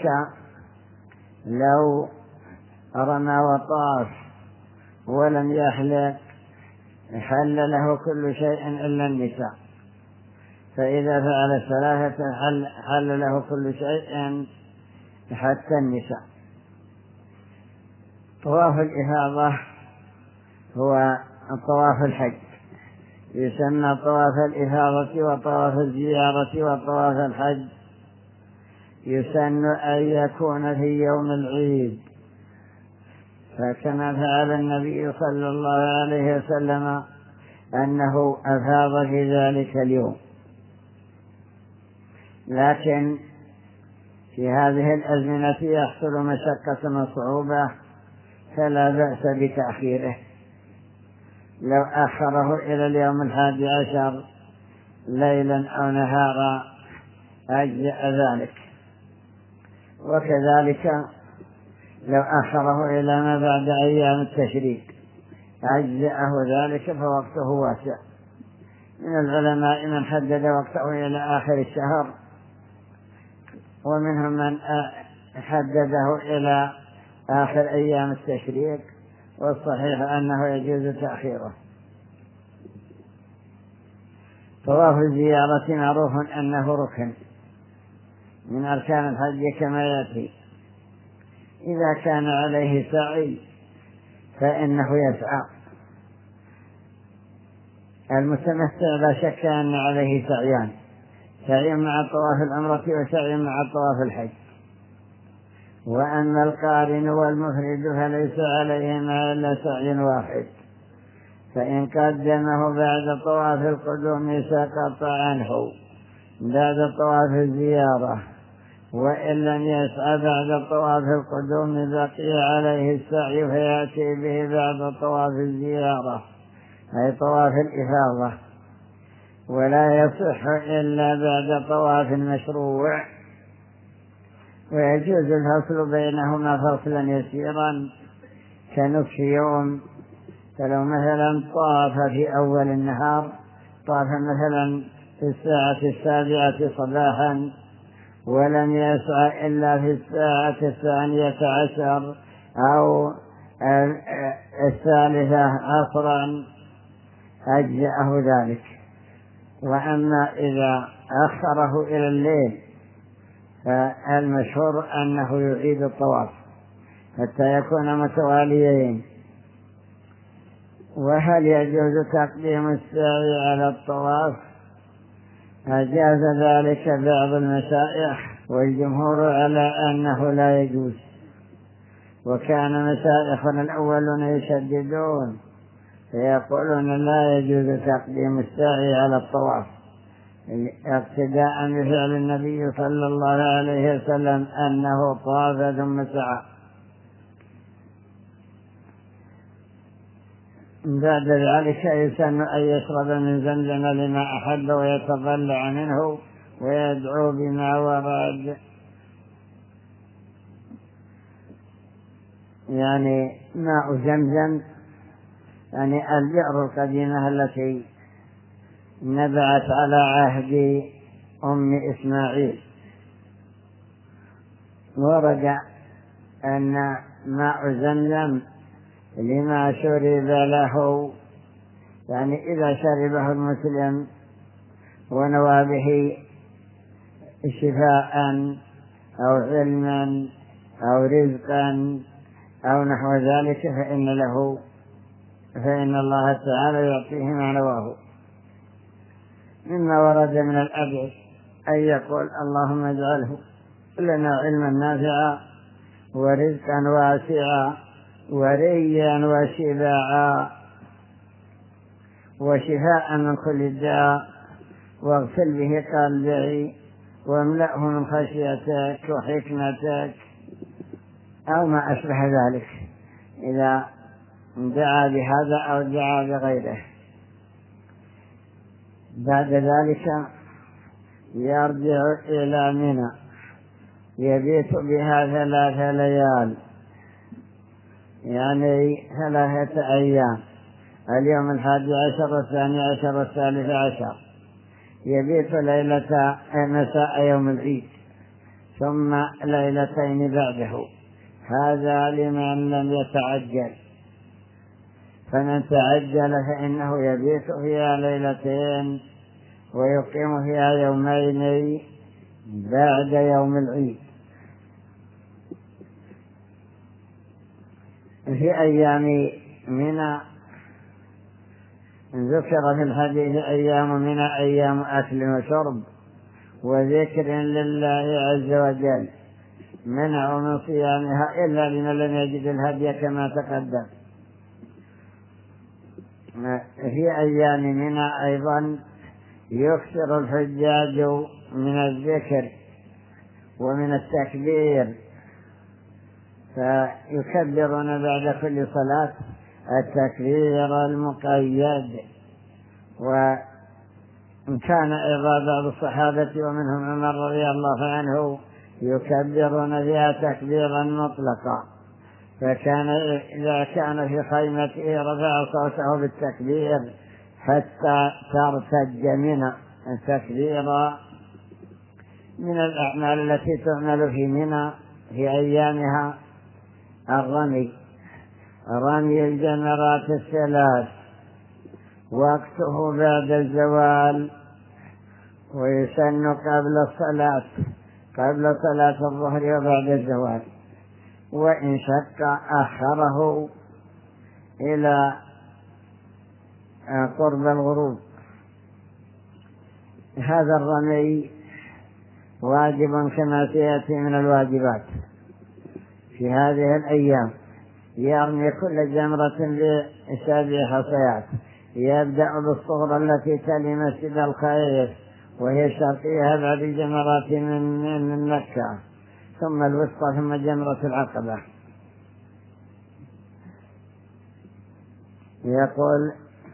Speaker 3: لو رمى وطاف ولم يحلق حل له كل شيء إلا النساء، فإذا فعل ثلاثة حل, حل له كل شيء حتى النساء. طواف الإفاضة هو طواف الحج، يسمى طواف الإفاضة وطواف الزيارة وطواف الحج. يسن أن يكون في يوم العيد، فكما فعل النبي صلى الله عليه وسلم أنه أفاض في ذلك اليوم. لكن في هذه الأزمنة يحصل مشقة وصعوبة، فلا بأس بتأخيره. لو أخره إلى اليوم الحادي عشر ليلا أو نهارا أجزأ ذلك، وكذلك لو أخره إلى ما بعد أيام التشريق أجزأه ذلك، فوقته واسع. من العلماء من حدد وقته إلى آخر الشهر، ومنهم من حدده إلى آخر أيام التشريق، والصحيح أنه يجوز تأخيره. طواف الزيارة معروف أنه ركن من أركان الحج كما يأتي. إذا كان عليه سعي فإنه يسعى. المتمتع لا شك أن عليه سعيان، سعي مع طواف العمرة وسعي مع طواف الحج. وأما القارن والمفرد فليس عليهما إلا سعي واحد، فإن قدمه بعد طواف القدوم سقط عنه بعد طواف الزيارة، وإن لم يسعى بعد طواف القدوم بقي عليه السعي فيأتي به بعد طواف الزيارة أي طواف الإفاضة، ولا يصح إلا بعد طواف مشروع. ويجوز الفصل بينهما فصلا يسيرا كنصف يوم. فلو مثلا طاف في أول النهار، طاف مثلا في الساعة السابعة صباحا ولم يسعى إلا في الساعة الثانية عشر أو الثالثة عصرا أجزأه ذلك. وأما إذا أخره إلى الليل فالمشهور أنه يعيد الطواف حتى يكون متواليين. وهل يجوز تقديم السعي على الطواف؟ أجاز ذلك بعض المشايخ، والجمهور على أنه لا يجوز. وكان مشايخنا الأولون يشددون فيقولون لا يجوز تقديم السعي على الطواف، اقتداء بفعل النبي صلى الله عليه وسلم أنه طاف ثم سعى. بعد ذلك يسن أن يشرب من زمزم لما أحب ويتضلع منه ويدعو بما ورد. يعني ماء زمزم يعني البئر القديمة التي نبعت على عهد أم إسماعيل. ورد أن ماء زمزم لما شرب له، يعني إذا شربه المسلم ونوى به شفاء أو علما أو رزقا أو نحو ذلك فإن له فإن الله تعالى يعطيه ما نواه. مما ورد من الأدعية أن يقول اللهم اجعله لنا علما نافعا ورزقا واسعا وريا وشباعا وشفاء من كل داء، واغسل به قلبي واملأه من خشيتك وحكمتك أو ما أشبه ذلك، إذا دعا بهذا أو دعا بغيره. بعد ذلك يرجع إلى منى يبيت بها ثلاث ليال، يعني ثلاثة أيام، اليوم الحادي عشر والثاني عشر والثالث عشر. يبيت ليلة مساء يوم العيد ثم ليلتين بعده. هذا لمن لم يتعجل، فمن تعجل فإنه يبيت فيها ليلتين ويقيم فيها يومين بعد يوم العيد. في أيام منى ذكر في الحديث أيام منى أيام أكل وشرب وذكر لله عز وجل، منعوا من صيامها إلا لمن لم يجد الهدي كما تقدم. في أيام منى أيضا يكثر الحجاج من الذكر ومن التكبير، فيكبرون بعد كل صلاة التكبير المقيد. وكان أيضا بعض الصحابة ومنهم عمر رضي الله عنه يكبرون فيها تكبيرا مطلقا، فكان إذا كان في خيمته رفع صوته بالتكبير حتى ترتج منى. التكبير من الأعمال التي تعمل في منى في أيامها الرمي، رمي الجمرات الثلاث، وقته بعد الزوال، ويسن قبل الصلاة قبل صلاة الظهر وبعد الزوال، وإن شك أخره إلى قرب الغروب. هذا الرمي واجب كما سيأتي من الواجبات في هذه الأيام. يرمي كل جمرة بسبع حصيات، يبدأ بالصغرى التي تلي مسجد الخير وهي الشرقية بعد جمرات من مكة، ثم الوسطى، ثم جمرة العقبة. يقول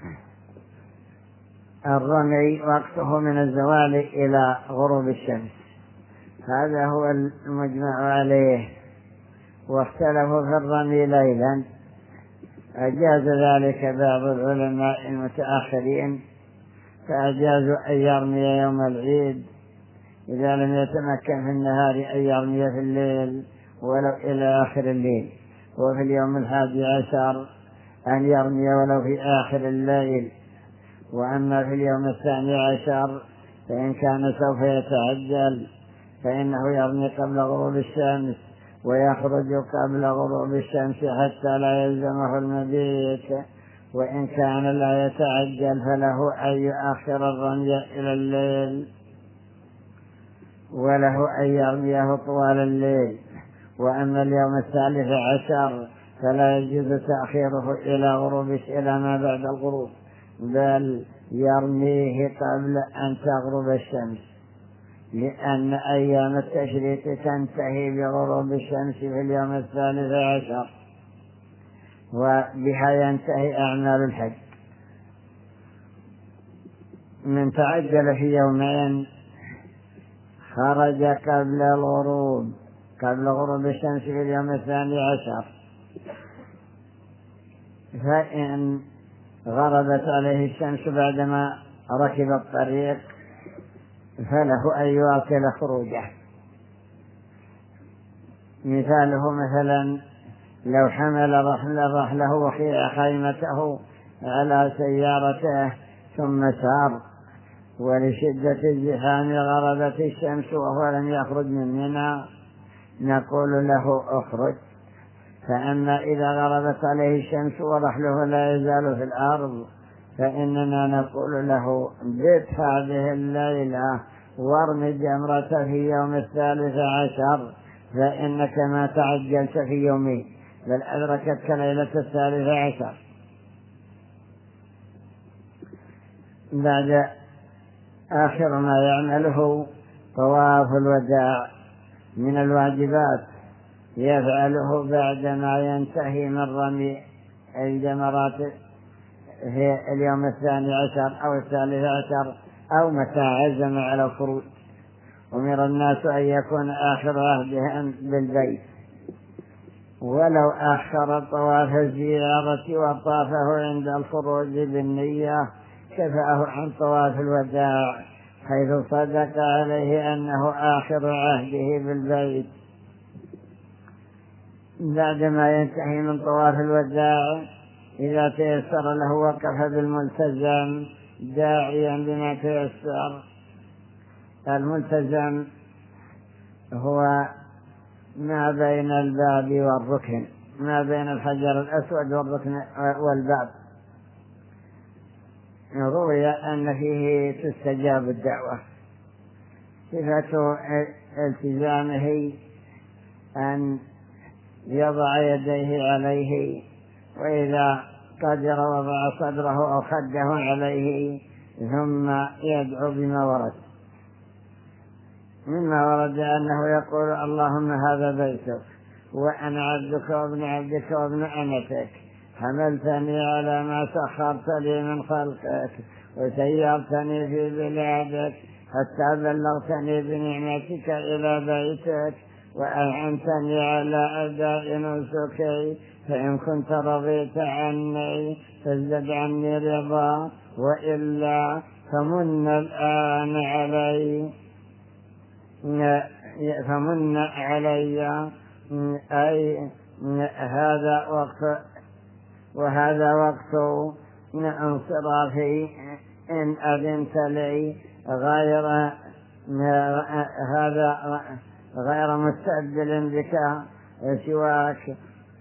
Speaker 3: الرمي وقته من الزوال إلى غروب الشمس، هذا هو المجمع عليه. واختلفوا في الرمي ليلا، أجاز ذلك بعض العلماء المتأخرين، فأجازوا أن يرمي يوم العيد إذا لم يتمكن في النهار أن يرمي في الليل ولو إلى آخر الليل، وفي اليوم الحادي عشر أن يرمي ولو في آخر الليل. وأما في اليوم الثاني عشر فإن كان سوف يتعجل فإنه يرمي قبل غروب الشمس ويخرج قبل غروب الشمس حتى لا يلزمه المبيت، وإن كان لا يتعجل فله أن يؤخر الرمي إلى الليل، وله أن يرميه طوال الليل. وأما اليوم الثالث عشر فلا يجوز تأخيره إلى غروب إلى ما بعد الغروب، بل يرميه قبل أن تغرب الشمس، لأن أيام التشريق تنتهي بغروب الشمس في اليوم الثالث عشر، وبها ينتهي أعمال الحج. من تعجل في يومين خرج قبل الغروب قبل غروب الشمس في اليوم الثاني عشر، فإن غربت عليه الشمس بعدما ركب الطريق فله أن يواصل خروجه. مثاله مثلا لو حمل رحل رحله وخيمته على سيارته ثم سار ولشدة الزحام غربت الشمس وهو لم يخرج من منى، نقول له اخرج. فأما إذا غربت عليه الشمس ورحله لا يزال في الأرض فإننا نقول له بت هذه الليلة وارم الجمرة في يوم الثالث عشر، فإنك ما تعجلت في يومين بل أدركتك ليلة الثالث عشر. بعد آخر ما يعمله طواف الوداع من الواجبات، يفعله بعدما ينتهي من رمي الجمرات في اليوم الثاني عشر أو الثالث عشر أو متى عزم على الخروج. أمر الناس أن يكون آخر عهدهم بالبيت، ولو أخر طواف الزيارة وطافه عند الخروج بالنية كفاه عن طواف الوداع، حيث صدق عليه أنه آخر عهده بالبيت. بعدما ينتهي من طواف الوداع إذا تيسر له وقف بالملتزم داعيا بما تيسر. الملتزم هو ما بين الباب والركن، ما بين الحجر الأسود والركن والباب. روي أن فيه تستجاب الدعوة. صفة التزامه أن يضع يديه عليه، وإذا قدر وضع صدره أو خده عليه، ثم يدعو بما ورد. مما ورد أنه يقول: اللهم هذا بيتك وأنا عبدك وابن عبدك وابن أمتك، حملتني على ما سخرت لي من خلقك، وسيرتني في بلادك حتى بلغتني بنعمتك إلى بيتك، وأعنتني على أداء نسكي، فإن كنت رضيت عني فازدد عني رضا، وإلا فمن الآن علي فمن علي أي هذا وقت وهذا وقت انصرافي إن أذنت لي، غير هذا غير مستعجل بك سواك.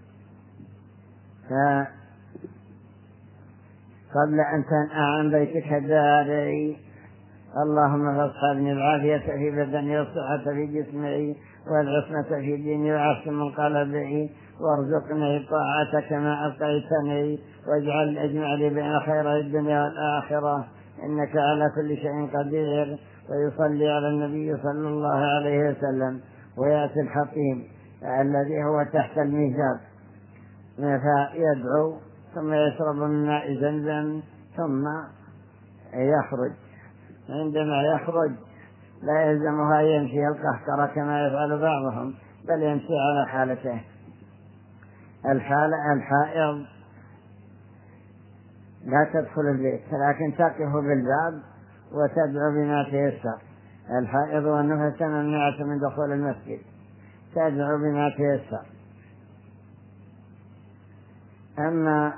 Speaker 3: قبل أن تنأى عن بيتك داري، اللهم فاصحبني العافية في بدني والصحة في جسمي والعصمة في ديني وعصم منقلبي، وارزقني طاعتك ما أبقيتني، واجعل اجمع لي بين خير الدنيا والآخرة، إنك على كل شيء قدير. ويصلي على النبي صلى الله عليه وسلم. ويأتي الحطيم الذي هو تحت الميزاب فيدعو، ثم يشرب من ماء زمزم ثم يخرج. عندما يخرج لا يلزمها يمشي القهقرة كما يفعل بعضهم، بل يمشي على حالته. الحالة الحائض لا تدخل البيت، لكن تقف بالباب وتدعو بما تيسر. الحائض والنفس ممنوعة من دخول المسجد، تدعو بما تيسر. أما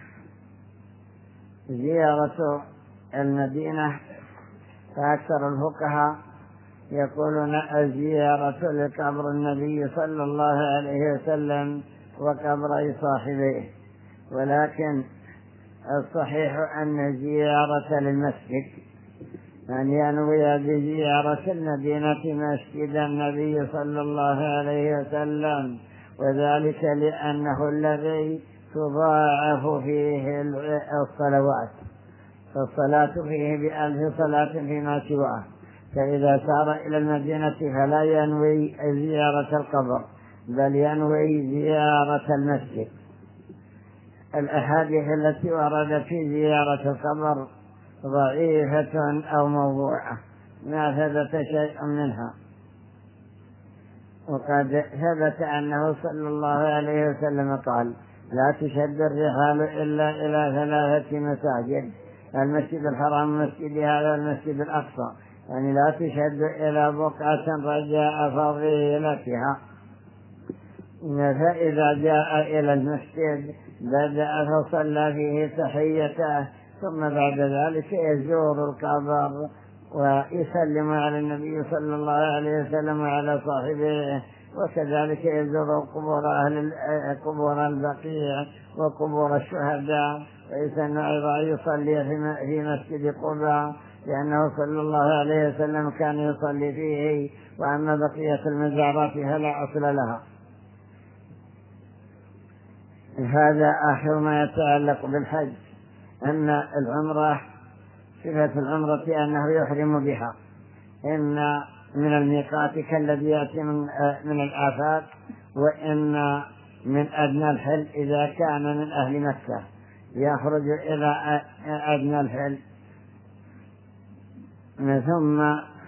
Speaker 3: زيارة المدينة فأكثر الفقهاء يقولون الزيارة لقبر النبي صلى الله عليه وسلم وقبر صاحبيه، ولكن الصحيح أن زيارة للمسجد أن ينوي بزيارة المدينة مسجد النبي صلى الله عليه وسلم، وذلك لأنه الذي تضاعف فيه الصلوات، فالصلاة فيه بألف صلاة فيما سواه. فإذا سار إلى المدينة فلا ينوي زيارة القبر، بل ينوي زيارة المسجد. الأحاديث التي وردت في زيارة القبر ضعيفة أو موضوعة، ما ثبت شيء منها. وقد ثبت أنه صلى الله عليه وسلم قال: لا تشد الرحال إلا إلى ثلاثة مساجد: المسجد الحرام، المسجد هذا، المسجد الأقصى. يعني لا تشد إلى بقعة رجاء فضيلتها. فإذا جاء إلى المسجد بدأ فصلى فيه تحيته، ثم بعد ذلك يزور القبر ويسلم على النبي صلى الله عليه وسلم وعلى صاحبه، وكذلك يزور قبور أهل قبور البقيع وقبور الشهداء. ويسن أيضا يصلي في مسجد قباء، لأنه صلى الله عليه وسلم كان يصلي فيه، وأما بقية المزارات فلا أصل لها. هذا آخر ما يتعلق بالحج. أن العمرة صفة العمرة أنه يحرم بها إن من الميقات كالذي يأتي من, من الآفاق، وإن من أدنى الحل إذا كان من أهل مكة يخرج إلى أدنى الحل ثم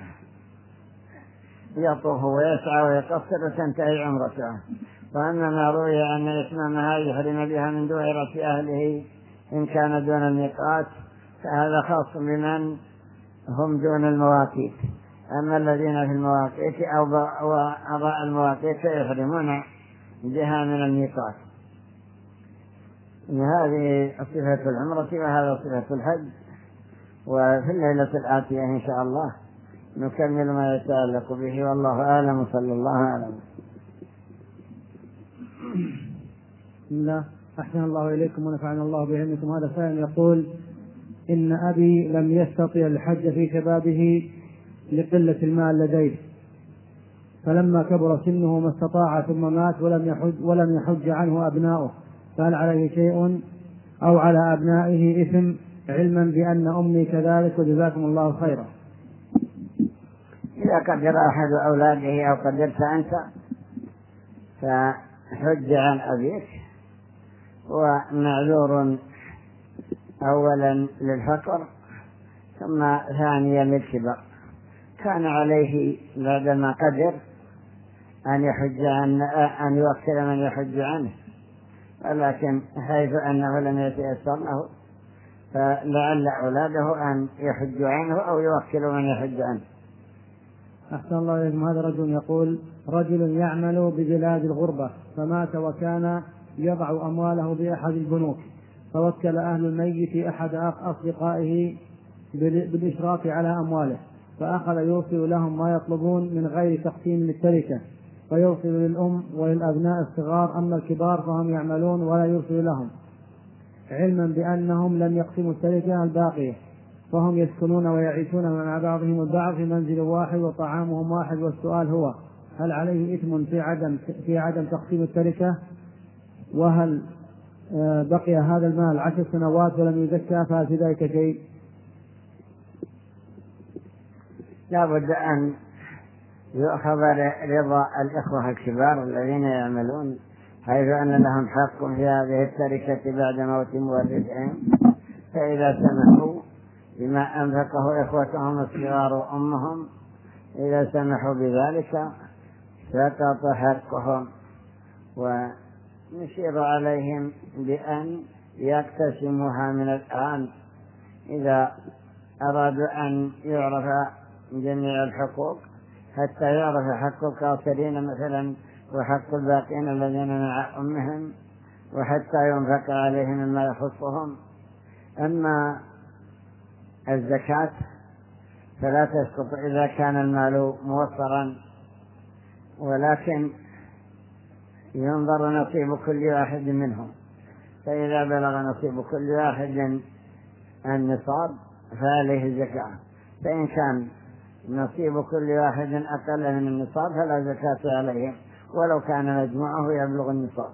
Speaker 3: يطوف ويسعى ويقصر وتنتهي عمرته. وأما ما روي أن إتمامها يحرم بها من دائرة أهله إن كان دون الميقات، فهذا خاص بمن هم دون المواقيت. أما الذين في المواقيت أو أضاء المواقيت يحرمون بها من الميقات. هذه صفة العمرة وهذا صفة الحج. وفي الليلة الآتية إن شاء الله نكمل ما يتعلق به، والله أعلم، صلى الله عليه وسلم.
Speaker 4: بسم الله. أحسن الله إليكم ونفعنا الله بعلمكم. هذا سائل يقول: إن أبي لم يستطع الحج في شبابه لقلة المال لديه، فلما كبر سنه ما استطاع ثم مات ولم يحج, ولم يحج عنه أبناؤه، فهل عليه شيء أو على أبنائه إثم، علما بأن أمي كذلك، وجزاكم الله خيرا؟
Speaker 3: إذا قدر أحد أولاده أو قدرت أنت فحج عن أبيك، ومعذور أولا للفقر ثم ثانيا للكبر. كان عليه بعدما قدر أن يحج عن أن يوكل من يحج عنه، ولكن حيث أنه لم يتيسر له فلعل أولاده أن يحجوا عنه أو يوكلوا من يحج عنه.
Speaker 4: أحسن الله إليكم. هذا رجل يقول: رجل يعمل ببلاد الغربة فمات وكان يضع أمواله بأحد البنوك، فوكل أهل الميت أحد أصدقائه بالإشراف على أمواله، فأخذ يوصل لهم ما يطلبون من غير تقسيم للتركة، فيوصل للأم وللأبناء الصغار، أما الكبار فهم يعملون ولا يوصل لهم، علما بأنهم لم يقسموا التركة الباقية، فهم يسكنون ويعيشون مع بعضهم البعض في منزل واحد وطعامهم واحد. والسؤال هو: هل عليه إثم في عدم في عدم تقسيم التركة؟ وهل بقي هذا المال عشر سنوات ولم يزكى فهل في ذلك شيء؟
Speaker 3: لا بد أن يؤخذ رضا الإخوة الكبار الذين يعملون، حيث أن لهم حق في هذه التركة بعد موت مورثهم، فإذا سمحوا بما أنفقه إخوتهم الصغار وأمهم، إذا سمحوا بذلك سقط حقهم، ونشير عليهم بأن يقتسموها من الآن إذا أرادوا أن يعرف جميع الحقوق، حتى يعرف حق القاصرين مثلا وحق الباقين الذين مع أمهم، وحتى ينفق عليهم مما يخصهم. أما الزكاة فلا تسقط إذا كان المال موفرا، ولكن ينظر نصيب كل واحد منهم، فإذا بلغ نصيب كل واحد النصاب فعليه الزكاة، فإن كان نصيب كل واحد أقل من النصاب فلا زكاة عليهم ولو كان مجموعه يبلغ النصاب.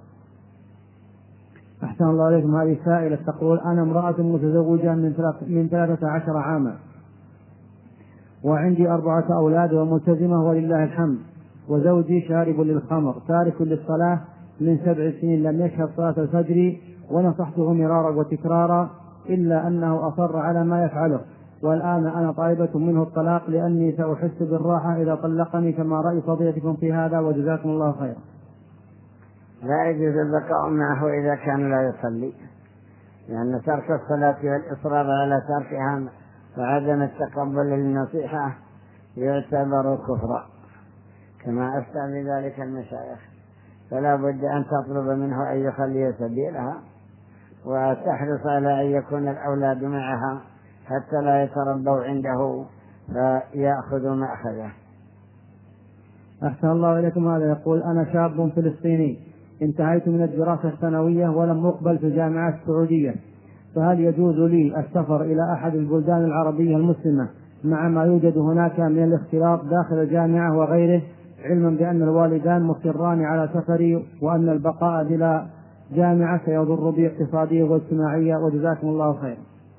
Speaker 4: أحسن الله عليكم. هذه سائلة تقول: أنا امرأة متزوجة من ثلاثة عشر عاما، وعندي أربعة أولاد وملتزمة ولله الحمد، وزوجي شارب للخمر تارك للصلاة من سبع سنين، لم يشهد صلاة الفجر، ونصحته مرارا وتكرارا إلا أنه أصر على ما يفعله، والآن أنا طالبة منه الطلاق لأني سأحس بالراحة إذا طلقني، فما رأي فضيلتكم في هذا، وجزاكم الله خيرا؟
Speaker 3: لا يجوز البقاء معه إذا كان لا يصلي، لأن ترك الصلاة والإصرار على تركها وعدم التقبل للنصيحة يعتبر كفرا كما أفتى بذلك المشايخ، فلا بد أن تطلب منه أن يخلي سبيلها وتحرص على أن يكون الأولاد معها حتى لا يتربوا عنده فيأخذوا مأخذه.
Speaker 4: أحسن الله إليكم. هذا يقول: أنا شاب فلسطيني انتهيت من الدراسة الثانوية ولم أقبل في الجامعات السعودية، فهل يجوز لي السفر إلى أحد البلدان العربية المسلمة مع ما يوجد هناك من الاختلاط داخل الجامعة وغيره، علما بأن الوالدان مصران على سفري وأن البقاء بلا جامعة سيضر بي اقتصاديا واجتماعيا، وجزاكم الله خيرا؟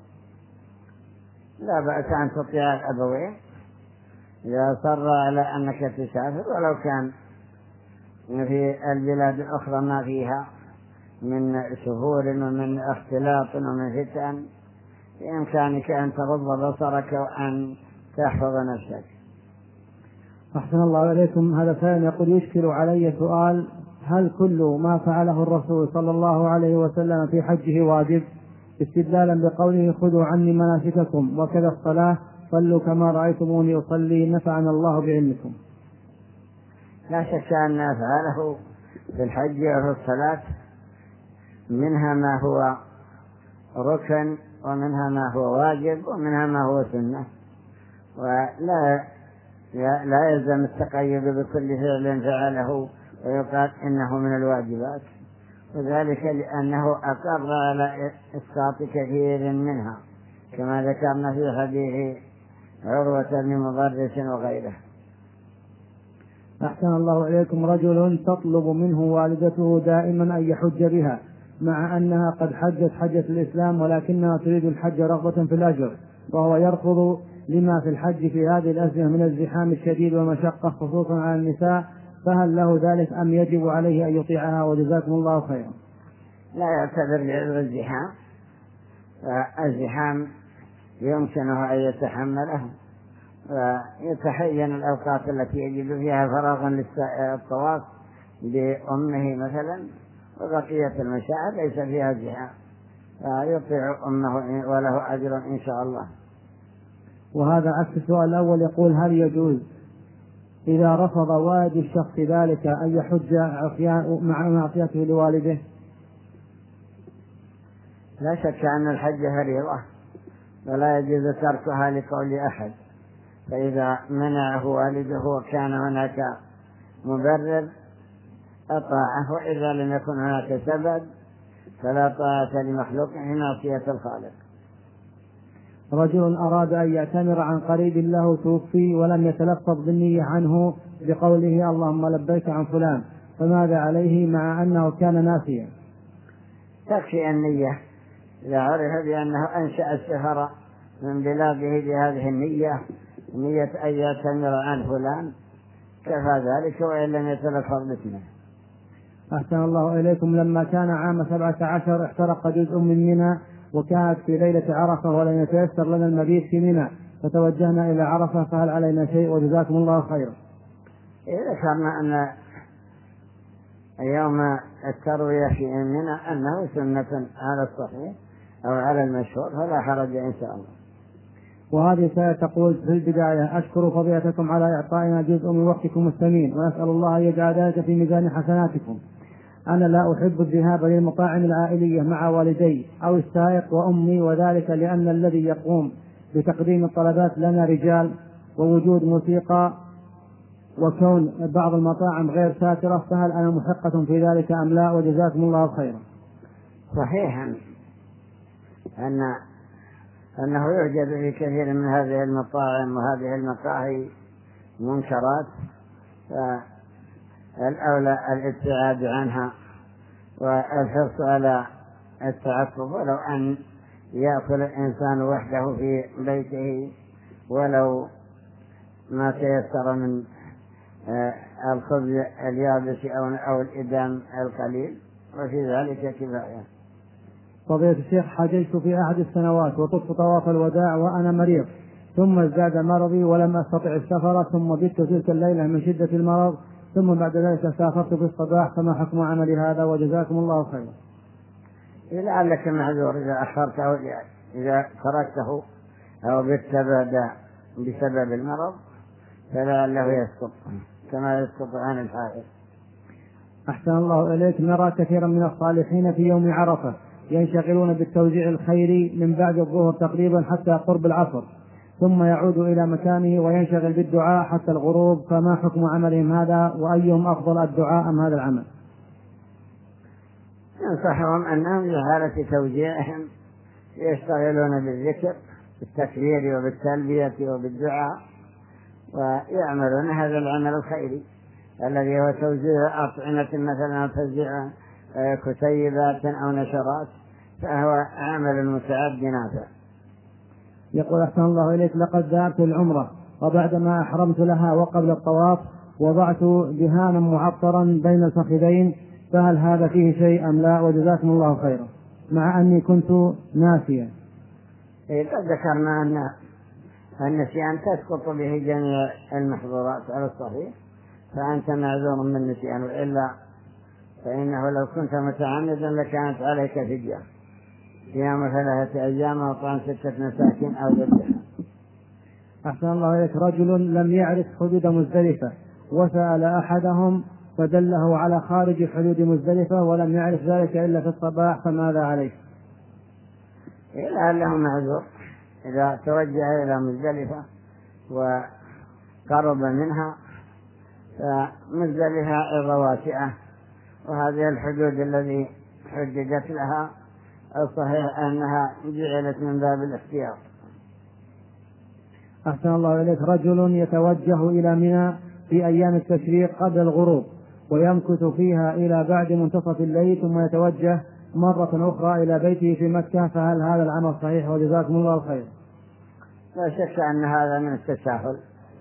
Speaker 3: لا بأس أن تطيع الأبوين إذا صر على أنك تسافر، ولو كان في البلاد الأخرى ما فيها من شهور ومن اختلاط ومن فتن، بإمكانك أن تغض بصرك وأن تحفظ نفسك.
Speaker 4: أحسن الله عليكم. هذا سائل يقول: يشكل علي سؤال: هل كل ما فعله الرسول صلى الله عليه وسلم في حجه واجب، استدلالا بقوله: خذوا عني مناسككم، وكذا الصلاة صلوا كما رأيتموني أصلي، نفعنا الله بعلمكم؟
Speaker 3: لا شك أن أفعاله في الحج وفي الصلاة منها ما هو ركن ومنها ما هو واجب ومنها ما هو سنة، ولا لا يلزم التقيد بكل فعل فعله ويقال إنه من الواجبات، وذلك لأنه أقر على إسقاط كثير منها كما ذكرنا في حديث عروة بن مضرس وغيره.
Speaker 4: أحسن الله إليكم. رجل تطلب منه والدته دائما أن يحج بها مع أنها قد حجت حجة الإسلام ولكنها تريد الحج رغبة في الأجر، وهو يرفض لما في الحج في هذه الأزمة من الزحام الشديد والمشقة خصوصا على النساء، فهل له ذلك أم يجب عليه أن يطيعها؟ وجزاكم الله خيرا.
Speaker 3: لا يعتبر بعذر الزحام، الزحام يمكنه أن يتحمله ويتحين الأوقات التي يجد فيها فراغا للطواف بأمه مثلا، وبقية المشاعر ليس فيها زحام فيطيع أمه وله أجر إن شاء الله.
Speaker 4: وهذا عكس السؤال الأول، يقول هل يجوز إذا رفض والد الشخص ذلك أن يحج مع معصيته لوالده؟
Speaker 3: لا شك أن الحج فريضة ولا يجوز تركها لقول أحد، فإذا منعه والده وكان هناك مبرر أطاعه، وإذا لم يكن هناك سبب فلا طاعة لمخلوق في معصية الخالق.
Speaker 4: رجل أراد أن يعتمر عن قريب له توفي ولم يتلفظ بالنية عنه بقوله اللهم لبيك عن فلان، فماذا عليه مع أنه كان ناسيا؟
Speaker 3: تكفي النية إذا عرف بأنه أنشأ السفر من بلاده بهذه النية، نية أن يعتمر عن فلان، كفى ذلك وإن لم يتلفظ باسمه.
Speaker 4: أحسن الله إليكم. لما كان عام سبعة عشر احترق جزء من منى وكانت في ليلة عرفة ولم يتيسر لنا المبيت في منى فتوجهنا إلى عرفة، فهل علينا شيء؟ وجزاكم الله خيرا.
Speaker 3: ذكرنا أن يوم التروية في منى أنه سنة على الصحيح أو على المشهور، فلا حرج إن شاء الله.
Speaker 4: وهذه سنة تقول في البداية أشكر فضيلتكم على إعطائنا جزء من وقتكم الثمين، وأسأل الله أن يجعل ذلك في ميزان حسناتكم. أنا لا أحب الذهاب للمطاعم العائلية مع والدي أو السائق وأمي، وذلك لأن الذي يقوم بتقديم الطلبات لنا رجال، ووجود موسيقى، وكون بعض المطاعم غير ساترة، فهل أنا محقة في ذلك أم لا؟ وجزاكم الله خيرا.
Speaker 3: صحيحا أن أنه يوجد في كثير من هذه المطاعم وهذه المقاهي منكرات، فالأولى الابتعاد عنها والحرص على التعفف، ولو أن يأكل الإنسان وحده في بيته ولو ما تيسر من الخبز اليابس أو الإدام القليل، وفي ذلك كفاية.
Speaker 4: فضيلة الشيخ، حججت في أحد السنوات وطفت طواف الوداع وأنا مريض، ثم ازداد مرضي ولم أستطع السفر، ثم بت تلك الليلة من شدة المرض، ثم بعد ذلك سافرت في الصباح، فما حكم عملي هذا؟ وجزاكم الله خيرا.
Speaker 3: لعلك معذور إذا أخرته، إذا تركته أو بت بسبب المرض فلعله يسقط كما يسقط عن الحائط.
Speaker 4: أحسن الله إليك. نرى كثيرا من الصالحين في يوم عرفة ينشغلون بالتوزيع الخيري من بعد الظهر تقريبا حتى قرب العصر، ثم يعود إلى مكانه وينشغل بالدعاء حتى الغروب، فما حكم عملهم هذا؟ وأيهم أفضل، الدعاء أم هذا العمل؟
Speaker 3: ينصحهم أنهم في حالة توزيعهم يشتغلون بالذكر بالتكبير وبالتلبية وبالدعاء، ويعملون هذا العمل الخيري الذي هو توزيع أطعمة مثلا، توزيع كتيبات أو نشرات، فهو عمل متعد نافع.
Speaker 4: يقول أحسن الله إليك، لقد ذهبت العمرة وبعدما أحرمت لها وقبل الطواف وضعت دهانا معطرا بين الفخذين، فهل هذا فيه شيء أم لا؟ وجزاكم الله خيرا، مع أني كنت ناسيا.
Speaker 3: إذا ذكرنا أن النسيان تسقط به جميع المحظورات على الصحيح، فأنت معذور من النسيان، وإلا فإنه لو كنت متعمدا لكانت عليك فدية صيام ثلاثة أيام وطعام ستة مساكين أو ذبح.
Speaker 4: أحسن الله إليك. رجل لم يعرف حدود مزدلفة وسأل أحدهم فدله على خارج حدود مزدلفة ولم يعرف ذلك إلا في الصباح، فماذا عليه؟
Speaker 3: لعله معذور إذا توجه إلى مزدلفة وقرب منها، فمزدلفة أيضا واسعة، وهذه الحدود الذي حددت لها الصحيح أنها جعلت من باب الاختيار.
Speaker 4: أحسن الله إليك. رجل يتوجه إلى منى في أيام التشريق قبل الغروب ويمكث فيها إلى بعد منتصف الليل ثم يتوجه مرة أخرى إلى بيته في مكة، فهل هذا العمل صحيح؟ وجزاكم الله الخير.
Speaker 3: لا شك أن هذا من التساهل.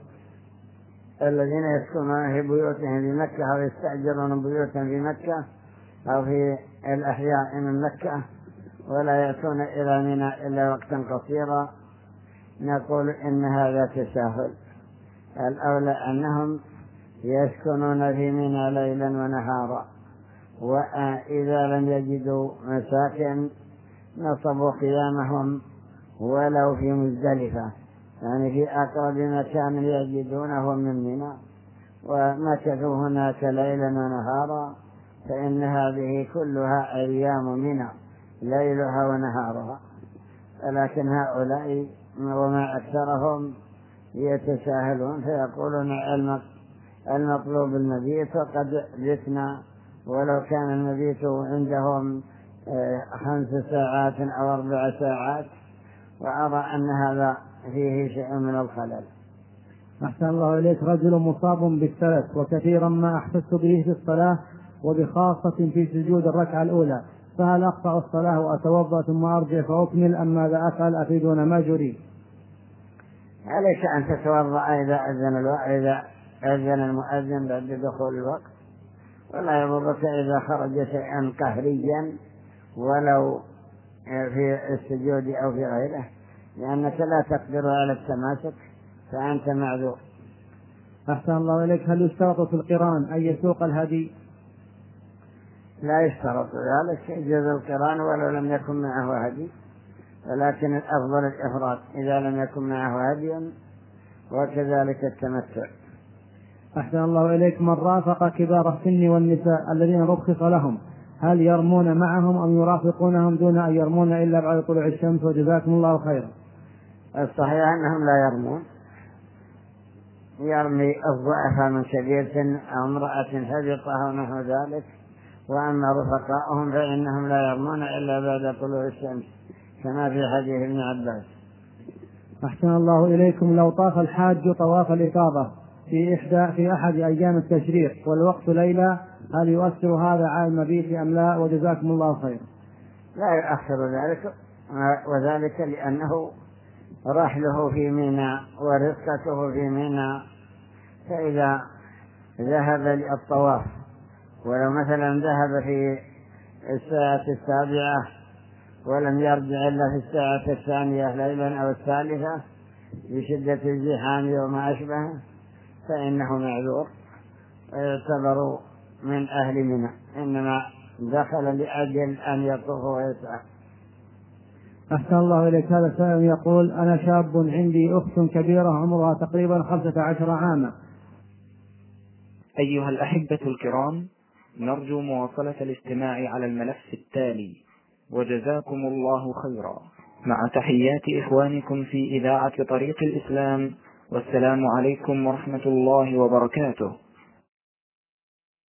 Speaker 3: الذين يسكنون في بيوتهم في مكة أو يستأجرون بيوتا في مكة أو في الأحياء من مكة ولا يأتون إلى منى إلا وقتا قصيرا، نقول إن هذا تساهل. الأولى أنهم يسكنون في منى ليلا ونهارا، وإذا لم يجدوا مساكن نصبوا قيامهم ولو في مزدلفة، يعني في أقرب مكان يجدونه من منى، ومكثوا هناك ليلا ونهارا، فإن هذه كلها أيام منى ليلها ونهارها. ولكن هؤلاء وما أكثرهم يتساهلون فيقولون المطلوب المبيت، وقد بتنا ولو كان المبيت عندهم خمس ساعات أو أربع ساعات، وأرى أن هذا فيه شيء من الخلل.
Speaker 4: أحسن الله إليك. رجل مصاب بالسلس وكثيرا ما أحسست به في الصلاة وبخاصة في سجود الركعة الأولى، فهل أقطع الصلاة وأتوضأ ثم أرجع فأكمل أم ماذا أفعل؟ أفيدون ما جري.
Speaker 3: عليك أن تتوضأ إذا أذن الوقت، إذا أذن المؤذن بعد دخول الوقت، ولا يضرك إذا خرج شيئا قهريا ولو في السجود أو في غيره، لأنك لا تقدر على التماسك فأنت معذور.
Speaker 4: أحسن الله إليك. هل يشترط في القران أن يسوق الهدي؟
Speaker 3: لا يشترط ذلك، يجوز القران ولو لم يكن معه هدي، ولكن الأفضل الإفراد إذا لم يكن معه هدي، وكذلك التمتع.
Speaker 4: أحسن الله إليك. من رافق كبار السن والنساء الذين رخص لهم، هل يرمون معهم أم يرافقونهم دون أن يرمون إلا بعد طلوع الشمس؟ وجزاكم الله خيرا.
Speaker 3: الصحيح أنهم لا يرمون، يرمي الضعف من كبير سن أو امرأة هبطة ونحو ذلك، وأما رفقاؤهم فإنهم لا يرمون إلا بعد طلوع الشمس كما في حديث ابن عباس.
Speaker 4: أحسن الله إليكم. لو طاف الحاج طواف الإفاضة في إحدى في أحد أيام التشريق والوقت ليلة، هل يؤثر هذا على المبيت أم لا؟ وجزاكم الله خير.
Speaker 3: لا يؤثر ذلك، وذلك لأنه رحله في منى ورفقته في منى، فإذا ذهب للطواف ولو مثلا ذهب في الساعة السابعة ولم يرجع إلا في الساعة الثانية ليلا أو الثالثة بشدة الزحام وما أشبهه، فإنه معذور ويعتبر من أهل منى، إنما دخل لأجل أن يطوف ويسعى.
Speaker 4: أحسن الله إليك. هذا سائل يقول: أنا شاب عندي أخت كبيرة عمرها تقريبا خمسة عشر عاما.
Speaker 1: أيها الأحبة الكرام، نرجو مواصلة الاستماع على الملف التالي، وجزاكم الله خيرا، مع تحيات إخوانكم في إذاعة طريق الإسلام، والسلام عليكم ورحمة الله وبركاته.